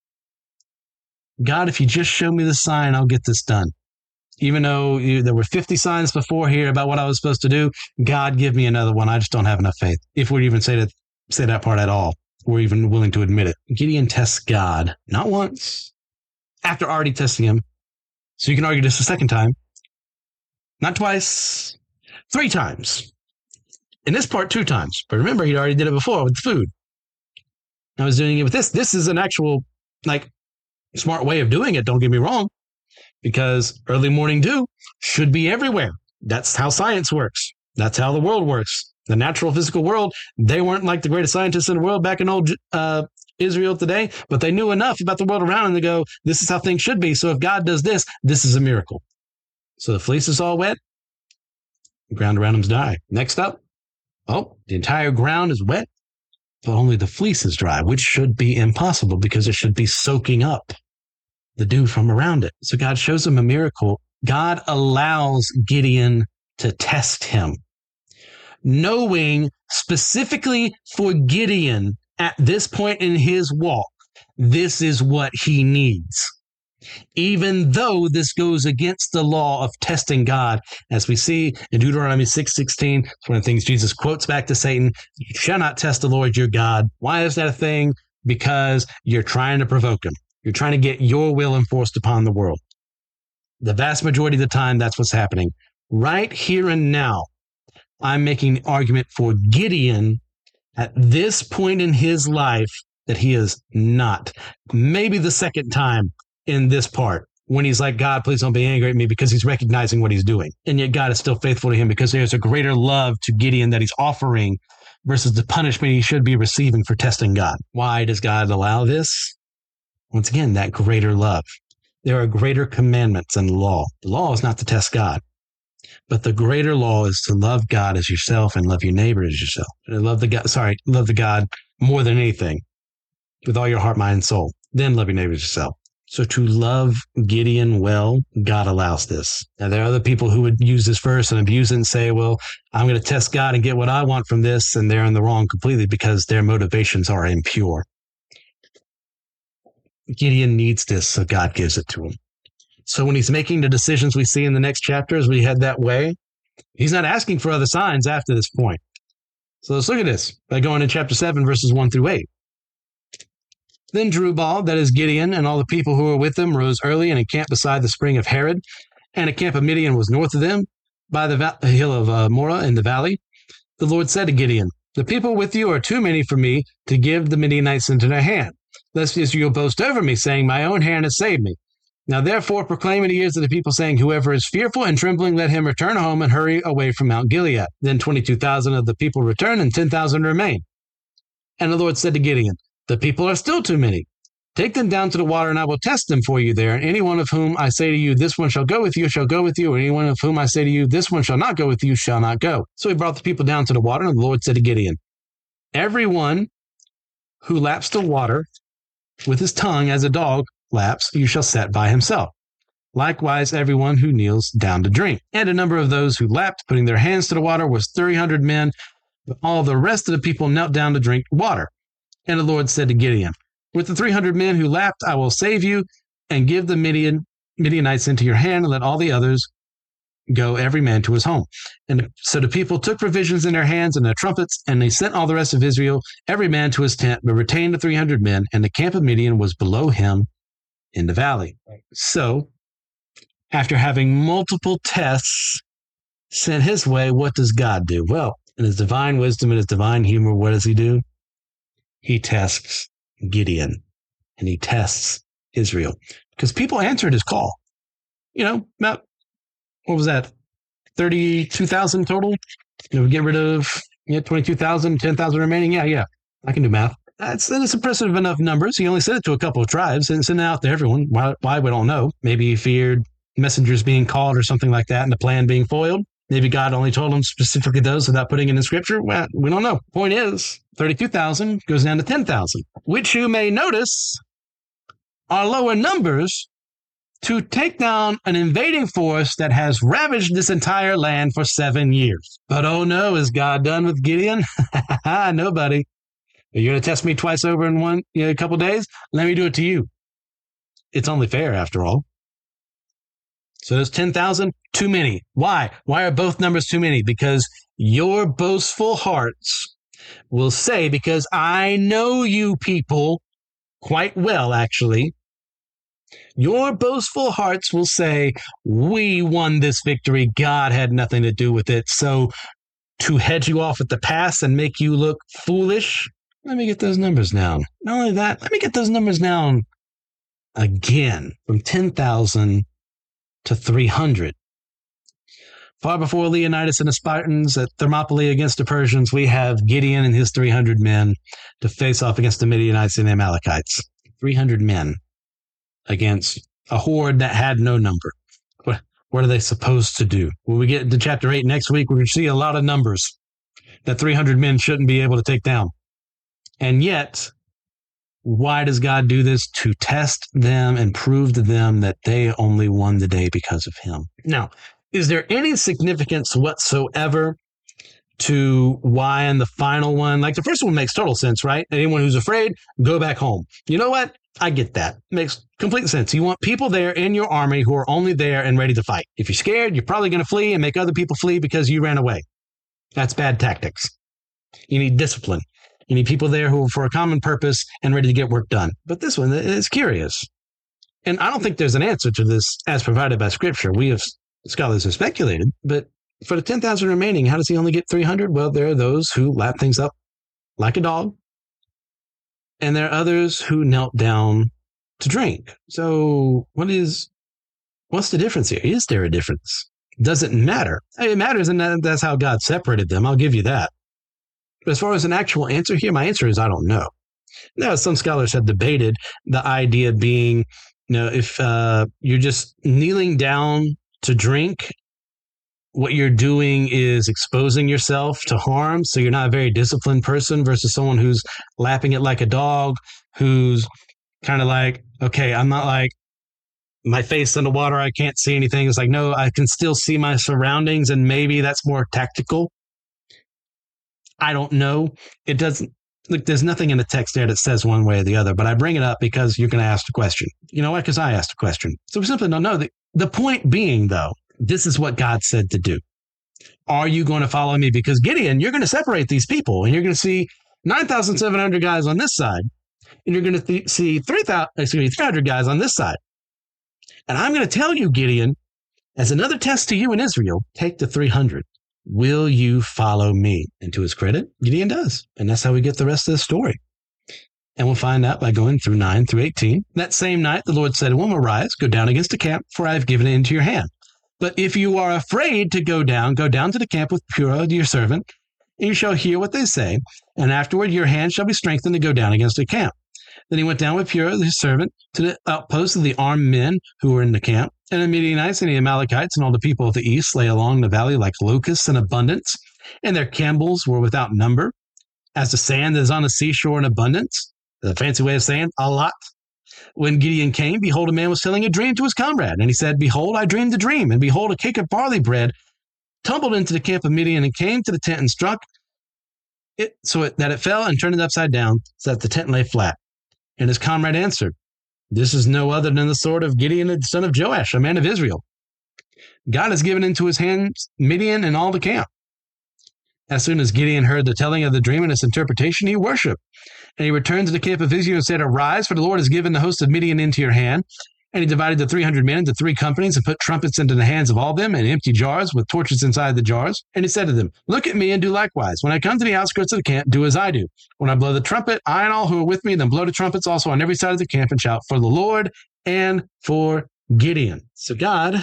God, if you just show me the sign, I'll get this done. Even though you, there were fifty signs before here about what I was supposed to do, God, give me another one. I just don't have enough faith. If we even say that, say that part at all, we're even willing to admit it. Gideon tests God, not once, after already testing him. So you can argue this a second time. Not twice, three times. In this part, two times. But remember, he already did it before with the food. I was doing it with this. This is an actual, like, smart way of doing it. Don't get me wrong. Because early morning dew should be everywhere. That's how science works. That's how the world works. The natural physical world, they weren't like the greatest scientists in the world back in old uh, Israel today, but they knew enough about the world around them to go, this is how things should be. So if God does this, this is a miracle. So the fleece is all wet. The ground around them's dry. Next up, oh, the entire ground is wet, but only the fleece is dry, which should be impossible because it should be soaking up the dew from around it. So God shows him a miracle. God allows Gideon to test him, knowing specifically for Gideon at this point in his walk, this is what he needs. Even though this goes against the law of testing God, as we see in Deuteronomy six sixteen, it's one of the things Jesus quotes back to Satan, you shall not test the Lord your God. Why is that a thing? Because you're trying to provoke him. You're trying to get your will enforced upon the world. The vast majority of the time, that's what's happening. Right here and now, I'm making the argument for Gideon at this point in his life that he is not. Maybe the second time in this part, when he's like, God, please don't be angry at me, because he's recognizing what he's doing. And yet God is still faithful to him because there's a greater love to Gideon that he's offering versus the punishment he should be receiving for testing God. Why does God allow this? Once again, that greater love. There are greater commandments in the law. The law is not to test God, but the greater law is to love God as yourself and love your neighbor as yourself. And love the God, sorry, love the God more than anything with all your heart, mind, and soul. Then love your neighbor as yourself. So to love Gideon well, God allows this. Now, there are other people who would use this verse and abuse it and say, well, I'm going to test God and get what I want from this. And they're in the wrong completely because their motivations are impure. Gideon needs this, so God gives it to him. So when he's making the decisions we see in the next chapters, we head that way. He's not asking for other signs after this point. So let's look at this by going to chapter seven, verses one through eight. Then Jerubbaal, that is Gideon, and all the people who were with him rose early and encamped beside the spring of Harod, and a camp of Midian was north of them, by the va- hill of uh, Morah in the valley. The Lord said to Gideon, the people with you are too many for me to give the Midianites into their hand, lest Israel boast over me, saying, my own hand has saved me. Now therefore proclaim in the ears of the people, saying, whoever is fearful and trembling, let him return home and hurry away from Mount Gilead. Then twenty-two thousand of the people returned, and ten thousand remained. And the Lord said to Gideon, the people are still too many. Take them down to the water, and I will test them for you there. And any one of whom I say to you, this one shall go with you, shall go with you. Or any one of whom I say to you, this one shall not go with you, shall not go. So he brought the people down to the water, and the Lord said to Gideon, everyone who laps the water with his tongue as a dog laps, you shall set by himself. Likewise, everyone who kneels down to drink. And a number of those who lapped, putting their hands to the water, was three hundred men. But all the rest of the people knelt down to drink water. And the Lord said to Gideon, with the three hundred men who lapped, I will save you and give the Midian, Midianites into your hand, and let all the others go, every man to his home. And so the people took provisions in their hands and their trumpets, and they sent all the rest of Israel, every man to his tent, but retained the three hundred men, and the camp of Midian was below him in the valley. So, after having multiple tests sent his way, what does God do? Well, in his divine wisdom and his divine humor, what does he do? He tests Gideon, and he tests Israel, because people answered his call. You know, about, what was that, thirty-two thousand total? You know, get rid of yeah, twenty-two thousand, ten thousand remaining? Yeah, yeah, I can do math. That's, that's impressive enough numbers. He only sent it to a couple of tribes and sent it out to everyone. Why, why, we don't know. Maybe he feared messengers being called or something like that and the plan being foiled. Maybe God only told him specifically those without putting it in scripture. Well, we don't know. Point is, thirty-two thousand goes down to ten thousand, which you may notice are lower numbers to take down an invading force that has ravaged this entire land for seven years. But oh no, is God done with Gideon? Nobody. You're going to test me twice over in one, you know, a couple days? Let me do it to you. it's only fair after all. So those ten thousand, too many. Why? Why are both numbers too many? Because your boastful hearts will say, because I know you people quite well, actually. Your boastful hearts will say, we won this victory. God had nothing to do with it. So to head you off at the pass and make you look foolish, let me get those numbers down. Not only that, let me get those numbers down again from ten thousand to three hundred. Far before Leonidas and the Spartans at Thermopylae against the Persians, we have Gideon and his three hundred men to face off against the Midianites and the Amalekites. three hundred men against a horde that had no number. What, what are they supposed to do? When we get into chapter eight next week, we're going to see a lot of numbers that three hundred men shouldn't be able to take down. And yet, why does God do this? To test them and prove to them that they only won the day because of him. Now, is there any significance whatsoever to why in the final one, like the first one makes total sense, right? Anyone who's afraid, go back home. You know what? I get that. Makes complete sense. You want people there in your army who are only there and ready to fight. If you're scared, you're probably going to flee and make other people flee because you ran away. That's bad tactics. You need discipline. You need people there who are for a common purpose and ready to get work done. But this one is curious. And I don't think there's an answer to this as provided by Scripture. We have scholars have speculated, but for the ten thousand remaining, how does he only get three hundred? Well, there are those who lap things up like a dog, and there are others who knelt down to drink. So what is, what's the difference here? Is there a difference? Does it matter? It matters, and that, that's how God separated them. I'll give you that. But as far as an actual answer here, my answer is I don't know. Now, some scholars have debated the idea being, you know, if uh, you're just kneeling down to drink, what you're doing is exposing yourself to harm. So you're not a very disciplined person versus someone who's lapping it like a dog, who's kind of like, okay, I'm not like my face in the water, I can't see anything. It's like, no, I can still see my surroundings, and maybe that's more tactical. I don't know. It doesn't look, there's nothing in the text there that says one way or the other, but I bring it up because you're going to ask the question. You know what? Because I asked the question. So we simply don't know. The, the point being, though, this is what God said to do. Are you going to follow me? Because Gideon, you're going to separate these people, and you're going to see nine thousand seven hundred guys on this side, and you're going to th- see three thousand, excuse me, three hundred guys on this side. And I'm going to tell you, Gideon, as another test to you in Israel, take the three hundred. Will you follow me? And to his credit, Gideon does. And that's how we get the rest of the story. And we'll find out by going through nine through eighteen. That same night, the Lord said to him, arise, go down against the camp, for I have given it into your hand. But if you are afraid to go down, go down to the camp with Purah, your servant, and you shall hear what they say. And afterward, your hand shall be strengthened to go down against the camp. Then he went down with Purah, his servant, to the outposts of the armed men who were in the camp. And the Midianites and the Amalekites and all the people of the east lay along the valley like locusts in abundance, and their camels were without number, as the sand that is on the seashore in abundance. The fancy way of saying a lot. When Gideon came, behold, a man was telling a dream to his comrade. And he said, behold, I dreamed a dream. And behold, a cake of barley bread tumbled into the camp of Midian and came to the tent and struck it so it, that it fell and turned it upside down so that the tent lay flat. And his comrade answered, this is no other than the sword of Gideon, the son of Joash, a man of Israel. God has given into his hands Midian and all the camp. As soon as Gideon heard the telling of the dream and its interpretation, he worshipped. And he returned to the camp of Israel and said, arise, for the Lord has given the host of Midian into your hand. And he divided the three hundred men into three companies and put trumpets into the hands of all them and empty jars with torches inside the jars. And he said to them, look at me and do likewise. When I come to the outskirts of the camp, do as I do. When I blow the trumpet, I and all who are with me, then blow the trumpets also on every side of the camp and shout for the Lord and for Gideon. So God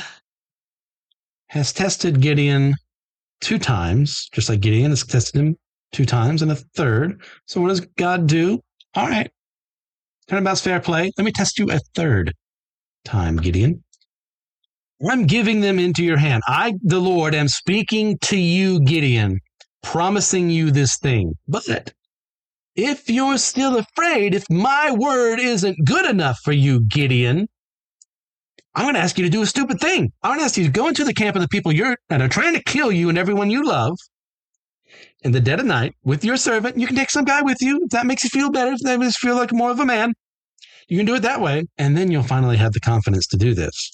has tested Gideon two times, just like Gideon has tested him two times and a third. So what does God do? All right. Turnabout's fair play. Let me test you a third time, Gideon. I'm giving them into your hand. I, the Lord, am speaking to you, Gideon, promising you this thing. But if you're still afraid, if my word isn't good enough for you, Gideon, I'm going to ask you to do a stupid thing. I'm going to ask you to go into the camp of the people you're, that are trying to kill you and everyone you love in the dead of night with your servant. You can take some guy with you if that makes you feel better, if that makes you feel like more of a man. You can do it that way, and then you'll finally have the confidence to do this.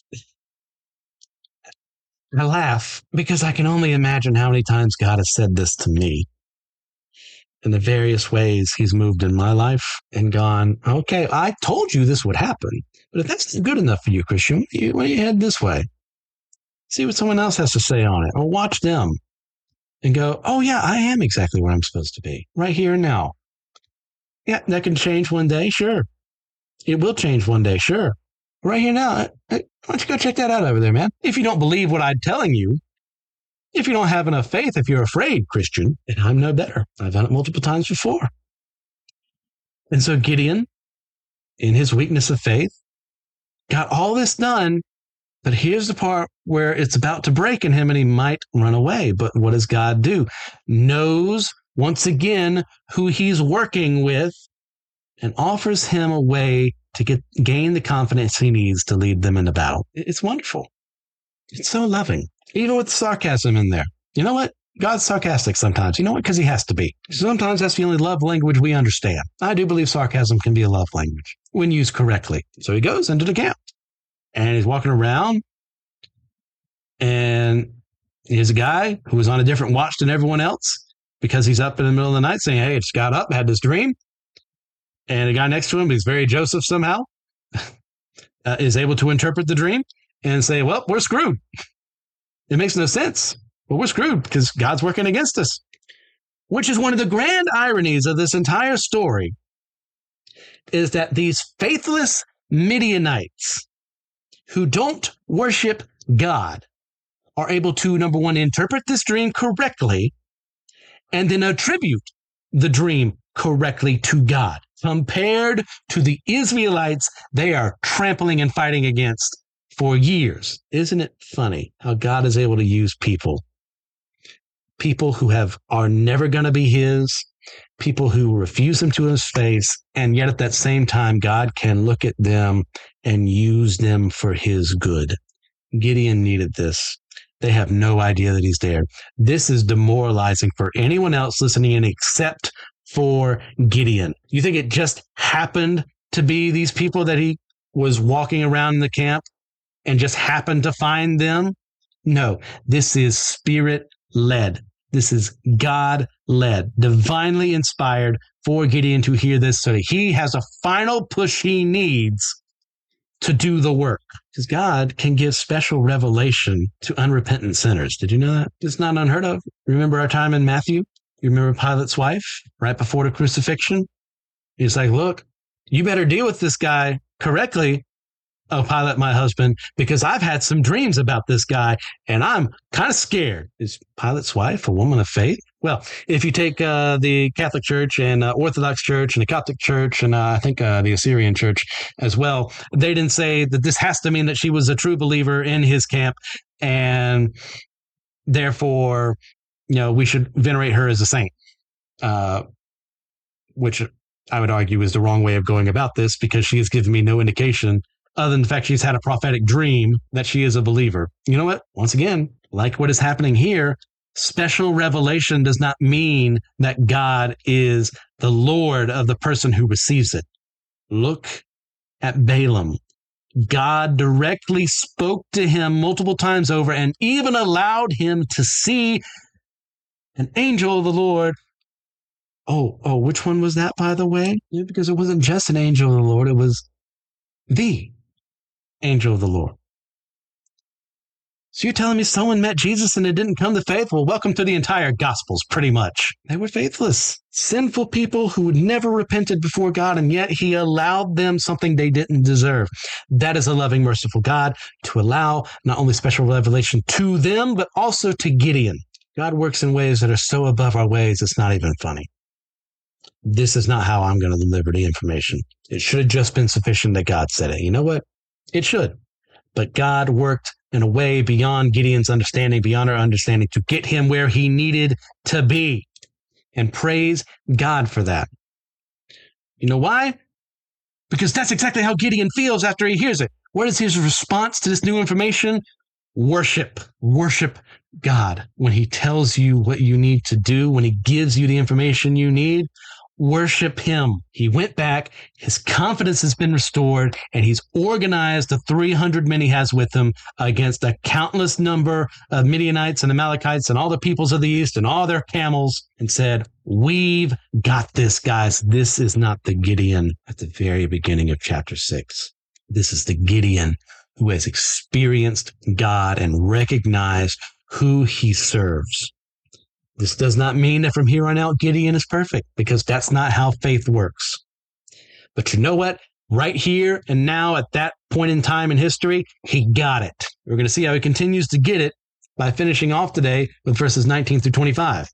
I laugh because I can only imagine how many times God has said this to me in the various ways he's moved in my life and gone, okay, I told you this would happen, but if that's good enough for you, Christian, why don't you head this way? See what someone else has to say on it, or watch them and go, oh yeah, I am exactly where I'm supposed to be, right here and now. Yeah, that can change one day, sure. It will change one day, sure. Right here now, why don't you go check that out over there, man? If you don't believe what I'm telling you, if you don't have enough faith, if you're afraid, Christian, and I'm no better. I've done it multiple times before. And so Gideon, in his weakness of faith, got all this done, but here's the part where it's about to break in him and he might run away. But what does God do? Knows, once again, who he's working with and offers him a way to get gain the confidence he needs to lead them into battle. It's wonderful. It's so loving, even with sarcasm in there. You know what? God's sarcastic sometimes. You know what? Because he has to be. Sometimes that's the only love language we understand. I do believe sarcasm can be a love language when used correctly. So he goes into the camp and he's walking around, and here's a guy who was on a different watch than everyone else because he's up in the middle of the night saying, hey, I just got up, had this dream. And a guy next to him, he's very Joseph somehow, uh, is able to interpret the dream and say, well, we're screwed. It makes no sense, but we're screwed because God's working against us, which is one of the grand ironies of this entire story, is that these faithless Midianites who don't worship God are able to, number one, interpret this dream correctly and then attribute the dream correctly to God. Compared to the Israelites, they are trampling and fighting against for years. Isn't it funny how God is able to use people? People who have are never going to be his, people who refuse him to his face, and yet at that same time, God can look at them and use them for his good. Gideon needed this. They have no idea that he's there. This is demoralizing for anyone else listening in except for Gideon. You think it just happened to be these people that he was walking around in the camp and just happened to find them? No, this is spirit-led. This is God-led, divinely inspired for Gideon to hear this so that he has a final push he needs to do the work. Because God can give special revelation to unrepentant sinners. Did you know that? It's not unheard of. Remember our time in Matthew? You remember Pilate's wife right before the crucifixion? He's like, look, you better deal with this guy correctly, oh, Pilate, my husband, because I've had some dreams about this guy and I'm kind of scared. Is Pilate's wife a woman of faith? Well, if you take uh, the Catholic Church and uh, Orthodox Church and the Coptic Church and uh, I think uh, the Assyrian Church as well, they didn't say that this has to mean that she was a true believer in his camp and therefore, you know, we should venerate her as a saint, uh, which I would argue is the wrong way of going about this because she has given me no indication other than the fact she's had a prophetic dream that she is a believer. You know what? Once again, like what is happening here, special revelation does not mean that God is the Lord of the person who receives it. Look at Balaam. God directly spoke to him multiple times over and even allowed him to see an angel of the Lord. Oh, oh, which one was that, by the way? Yeah, because it wasn't just an angel of the Lord. It was the angel of the Lord. So you're telling me someone met Jesus and it didn't come to faith? Well, welcome to the entire Gospels, pretty much. They were faithless, sinful people who never repented before God, and yet he allowed them something they didn't deserve. That is a loving, merciful God to allow not only special revelation to them, but also to Gideon. God works in ways that are so above our ways, it's not even funny. This is not how I'm going to deliver the information. It should have just been sufficient that God said it. You know what? It should. But God worked in a way beyond Gideon's understanding, beyond our understanding, to get him where he needed to be. And praise God for that. You know why? Because that's exactly how Gideon feels after he hears it. What is his response to this new information? Worship. Worship God. When he tells you what you need to do, when he gives you the information you need, worship him. He went back, his confidence has been restored, and he's organized the three hundred men he has with him against a countless number of Midianites and Amalekites and all the peoples of the east and all their camels, and said, we've got this, guys. This is not the Gideon at the very beginning of chapter six. This is the Gideon who has experienced God and recognized who he serves. This does not mean that from here on out, Gideon is perfect, because that's not how faith works. But you know what? Right here and now at that point in time in history, he got it. We're going to see how he continues to get it by finishing off today with verses nineteen through twenty-five.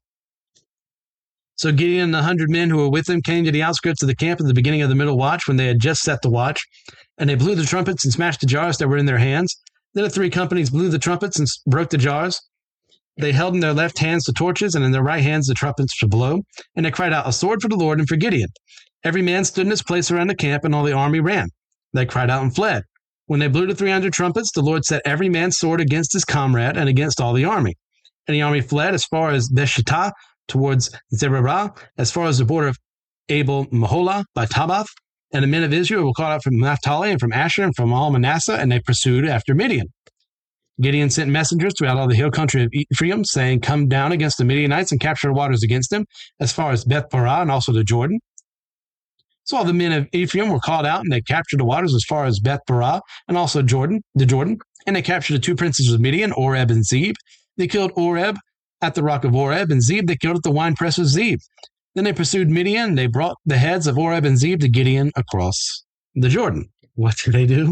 So Gideon and the hundred men who were with him came to the outskirts of the camp at the beginning of the middle watch, when they had just set the watch, and they blew the trumpets and smashed the jars that were in their hands. Then the three companies blew the trumpets and broke the jars. They held in their left hands the torches, and in their right hands the trumpets to blow. And they cried out, a sword for the Lord and for Gideon. Every man stood in his place around the camp, and all the army ran. They cried out and fled. When they blew the three hundred trumpets, the Lord set every man's sword against his comrade and against all the army. And the army fled as far as Bethshittah, towards Zererah, as far as the border of Abel Maholah by Tabath. And the men of Israel were called out from Naphtali and from Asher and from all Manasseh, and they pursued after Midian. Gideon sent messengers throughout all the hill country of Ephraim, saying, come down against the Midianites and capture the waters against them, as far as Beth-parah and also the Jordan. So all the men of Ephraim were called out, and they captured the waters as far as Beth-parah and also Jordan, the Jordan. And they captured the two princes of Midian, Oreb and Zeb. They killed Oreb at the rock of Oreb, and Zeb they killed at the winepress of Zeb. Then they pursued Midian, and they brought the heads of Oreb and Zeb to Gideon across the Jordan. What did they do?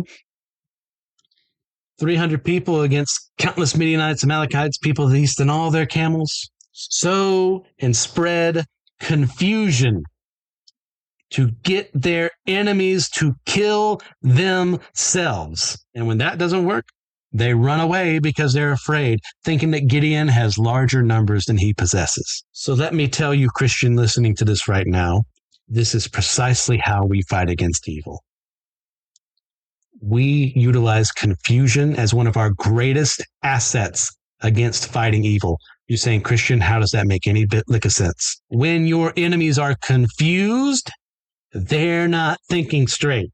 three hundred people against countless Midianites, Amalekites, people of the east, and all their camels. Sow and spread confusion to get their enemies to kill themselves. And when that doesn't work, they run away because they're afraid, thinking that Gideon has larger numbers than he possesses. So let me tell you, Christian, listening to this right now, this is precisely how we fight against evil. We utilize confusion as one of our greatest assets against fighting evil. You're saying, Christian, how does that make any bit lick of sense? When your enemies are confused, they're not thinking straight.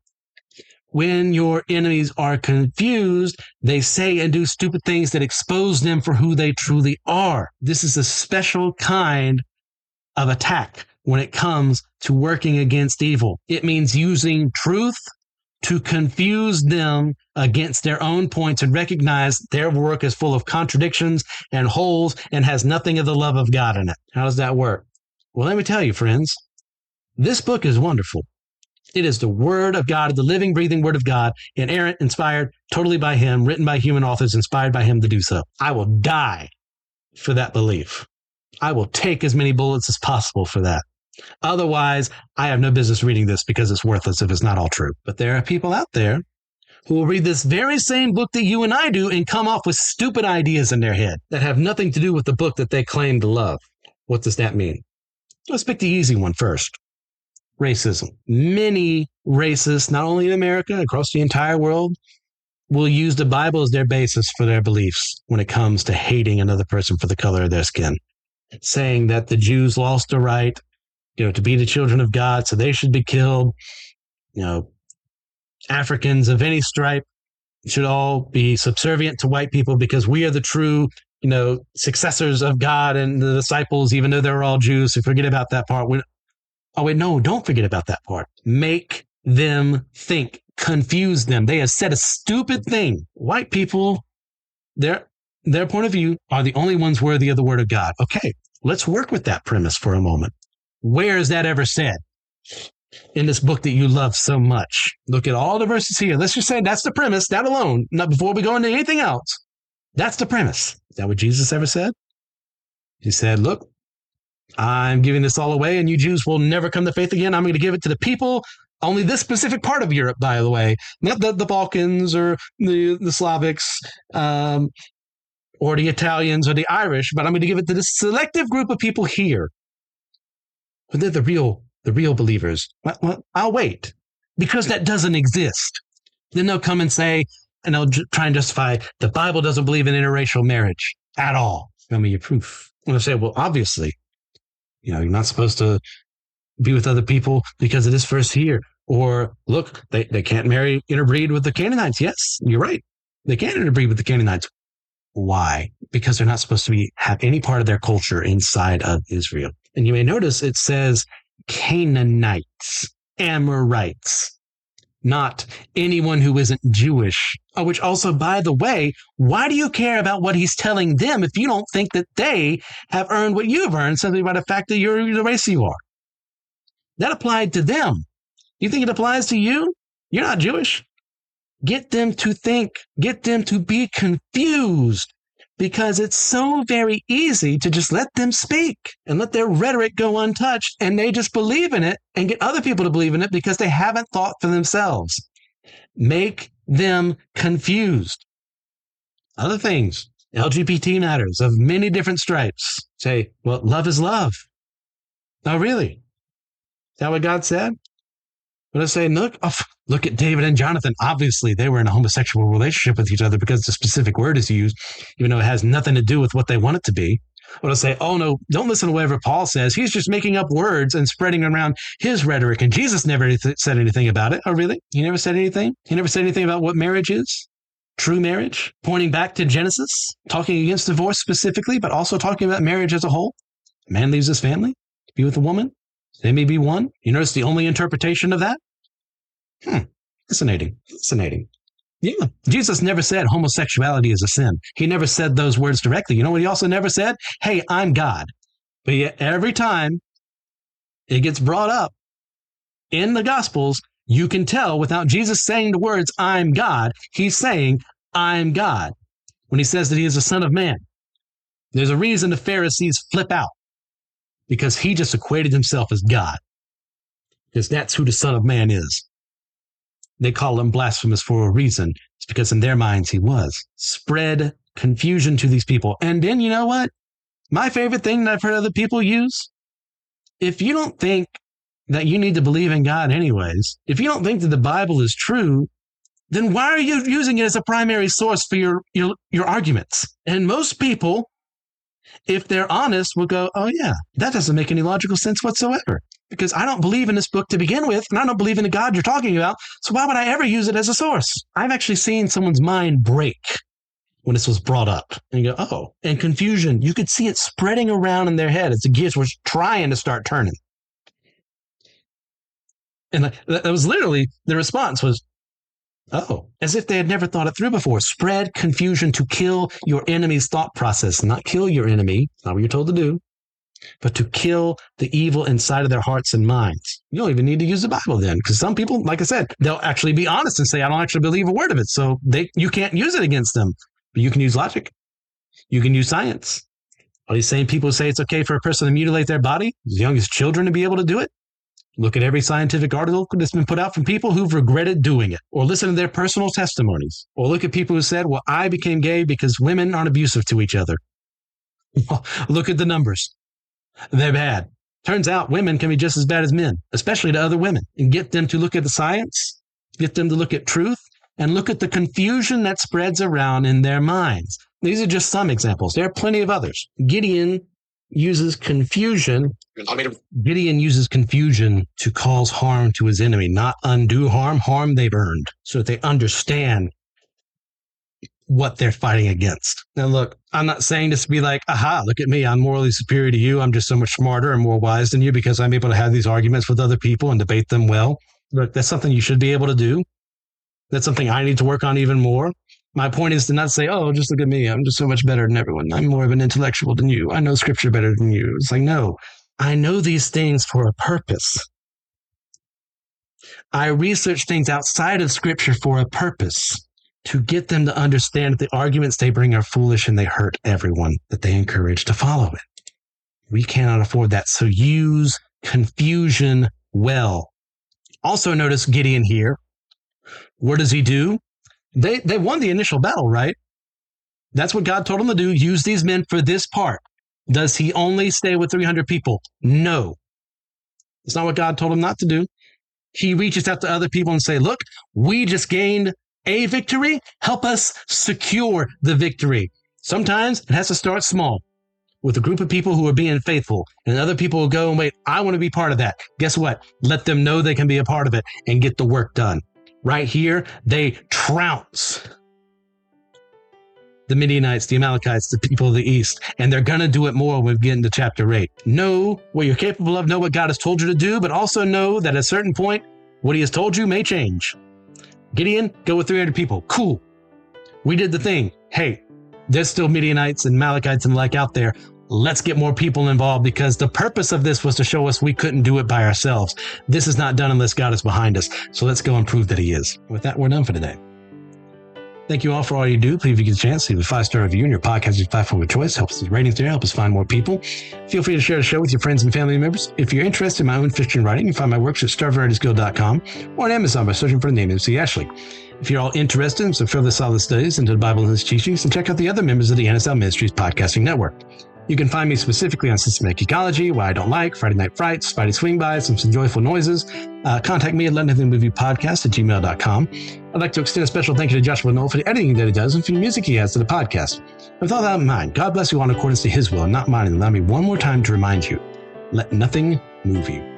When your enemies are confused, they say and do stupid things that expose them for who they truly are. This is a special kind of attack when it comes to working against evil. It means using truth to confuse them against their own points and recognize their work is full of contradictions and holes and has nothing of the love of God in it. How does that work? Well, let me tell you, friends, this book is wonderful. It is the Word of God, the living, breathing Word of God, inerrant, inspired, totally by Him, written by human authors, inspired by Him to do so. I will die for that belief. I will take as many bullets as possible for that. Otherwise, I have no business reading this because it's worthless if it's not all true. But there are people out there who will read this very same book that you and I do and come off with stupid ideas in their head that have nothing to do with the book that they claim to love. What does that mean? Let's pick the easy one first. Racism. Many racists, not only in America, across the entire world, will use the Bible as their basis for their beliefs when it comes to hating another person for the color of their skin, saying that the Jews lost the right, you know, to be the children of God, so they should be killed. You know, Africans of any stripe should all be subservient to white people because we are the true, you know, successors of God and the disciples, even though they're all Jews. So forget about that part. We, oh, wait, no, don't forget about that part. Make them think, confuse them. They have said a stupid thing. White people, their, their point of view, are the only ones worthy of the word of God. Okay, let's work with that premise for a moment. Where is that ever said in this book that you love so much? Look at all the verses here. Let's just say that's the premise, that alone. Not before we go into anything else. That's the premise. Is that what Jesus ever said? He said, look, I'm giving this all away and you Jews will never come to faith again. I'm going to give it to the people, only this specific part of Europe, by the way, not the, the Balkans or the, the Slavics um, or the Italians or the Irish, but I'm going to give it to this selective group of people here. But they're the real, the real believers. Well, well, I'll wait because that doesn't exist. Then they'll come and say, and they'll j- try and justify the Bible doesn't believe in interracial marriage at all. Show me your proof. And they'll say, well, obviously, you know, you're not supposed to be with other people because of this verse here. Or look, they, they can't marry, interbreed with the Canaanites. Yes, you're right. They can't interbreed with the Canaanites. Why? Because they're not supposed to be have any part of their culture inside of Israel. And you may notice it says Canaanites, Amorites, not anyone who isn't Jewish. Oh, which also, by the way, why do you care about what he's telling them if you don't think that they have earned what you've earned simply by the fact that you're the race you are? That applied to them. You think it applies to you? You're not Jewish. Get them to think, get them to be confused, because it's so very easy to just let them speak and let their rhetoric go untouched, and they just believe in it and get other people to believe in it because they haven't thought for themselves. Make them confused. Other things, L G B T matters of many different stripes. Say, well, love is love. Oh, really? Is that what God said? But I say, look, oh, look at David and Jonathan. Obviously, they were in a homosexual relationship with each other because the specific word is used, even though it has nothing to do with what they want it to be. Or to say, oh, no, don't listen to whatever Paul says. He's just making up words and spreading around his rhetoric. And Jesus never said anything about it. Oh, really? He never said anything? He never said anything about what marriage is? True marriage? Pointing back to Genesis, talking against divorce specifically, but also talking about marriage as a whole. A man leaves his family to be with a woman. They may be one. You notice the only interpretation of that? Hmm. Fascinating. Fascinating. Yeah. Jesus never said homosexuality is a sin. He never said those words directly. You know what he also never said? Hey, I'm God. But yet every time it gets brought up in the Gospels, you can tell without Jesus saying the words, I'm God, he's saying, I'm God. When he says that he is the Son of Man, there's a reason the Pharisees flip out. Because he just equated himself as God. Because that's who the Son of Man is. They call him blasphemous for a reason. It's because in their minds he was. Spread confusion to these people. And then, you know what? My favorite thing that I've heard other people use, if you don't think that you need to believe in God anyways, if you don't think that the Bible is true, then why are you using it as a primary source for your, your, your arguments? And most people, if they're honest, will go, oh yeah, that doesn't make any logical sense whatsoever. Because I don't believe in this book to begin with, and I don't believe in the God you're talking about, so why would I ever use it as a source? I've actually seen someone's mind break when this was brought up. And you go, oh, and confusion. You could see it spreading around in their head as the gears were trying to start turning. And that was literally, the response was, oh, as if they had never thought it through before. Spread confusion to kill your enemy's thought process. Not kill your enemy, not what you're told to do, but to kill the evil inside of their hearts and minds. You don't even need to use the Bible then, because some people, like I said, they'll actually be honest and say, I don't actually believe a word of it. So they, you can't use it against them, but you can use logic. You can use science. All these same people say it's okay for a person to mutilate their body, as young as children to be able to do it. Look at every scientific article that's been put out from people who've regretted doing it, or listen to their personal testimonies, or look at people who said, well, I became gay because women aren't abusive to each other. Look at the numbers. They're bad. Turns out women can be just as bad as men, especially to other women, and get them to look at the science, get them to look at truth, and look at the confusion that spreads around in their minds. These are just some examples. There are plenty of others. Gideon uses confusion. Gideon uses confusion to cause harm to his enemy, not undo harm, harm they've earned, so that they understand what they're fighting against. Now, look, I'm not saying this to be like, aha, look at me, I'm morally superior to you. I'm just so much smarter and more wise than you because I'm able to have these arguments with other people and debate them well. Look, that's something you should be able to do. That's something I need to work on even more. My point is to not say, oh, just look at me. I'm just so much better than everyone. I'm more of an intellectual than you. I know scripture better than you. It's like, no, I know these things for a purpose. I research things outside of scripture for a purpose, to get them to understand that the arguments they bring are foolish and they hurt everyone that they encourage to follow it. We cannot afford that. So use confusion well. Also notice Gideon here. What does he do? They they won the initial battle, right? That's what God told him to do. Use these men for this part. Does he only stay with three hundred people? No. It's not what God told him not to do. He reaches out to other people and say, look, we just gained a victory. Help us secure the victory. Sometimes it has to start small. with a group of people who are being faithful, and other people will go and wait, I want to be part of that. Guess what? Let them know they can be a part of it and get the work done. Right here, they trounce the Midianites, the Amalekites, the people of the East, and they're going to do it more when we get into chapter eight. Know what you're capable of, know what God has told you to do, but also know that at a certain point, what he has told you may change. Gideon, go with three hundred people. Cool. We did the thing. Hey, there's still Midianites and Amalekites and like out there. Let's get more people involved, because the purpose of this was to show us we couldn't do it by ourselves. This is not done unless God is behind us. So let's go and prove that he is. With that, we're done for today. Thank you all for all you do. Please, if you get a chance, leave a five-star review on your podcasting platform of choice. Helps the ratings there, help us find more people. Feel free to share the show with your friends and family members. If you're interested in my own fiction writing, you can find my works at starving writers guild dot com or on Amazon by searching for the name M C Ashley. If you're all interested in some further solid studies into the Bible and its teachings, then check out the other members of the N S L Ministries Podcasting Network. You can find me specifically on Systematic Ecology, Why I Don't Like, Friday Night Frights, Spidey Swing Bys, and Some Joyful Noises. Uh, contact me at let nothing move you podcast at gmail dot com. I'd like to extend a special thank you to Joshua Knoll for the editing that he does and for the music he adds to the podcast. With all that in mind, God bless you all in accordance to his will and not mine, and allow me one more time to remind you, let nothing move you.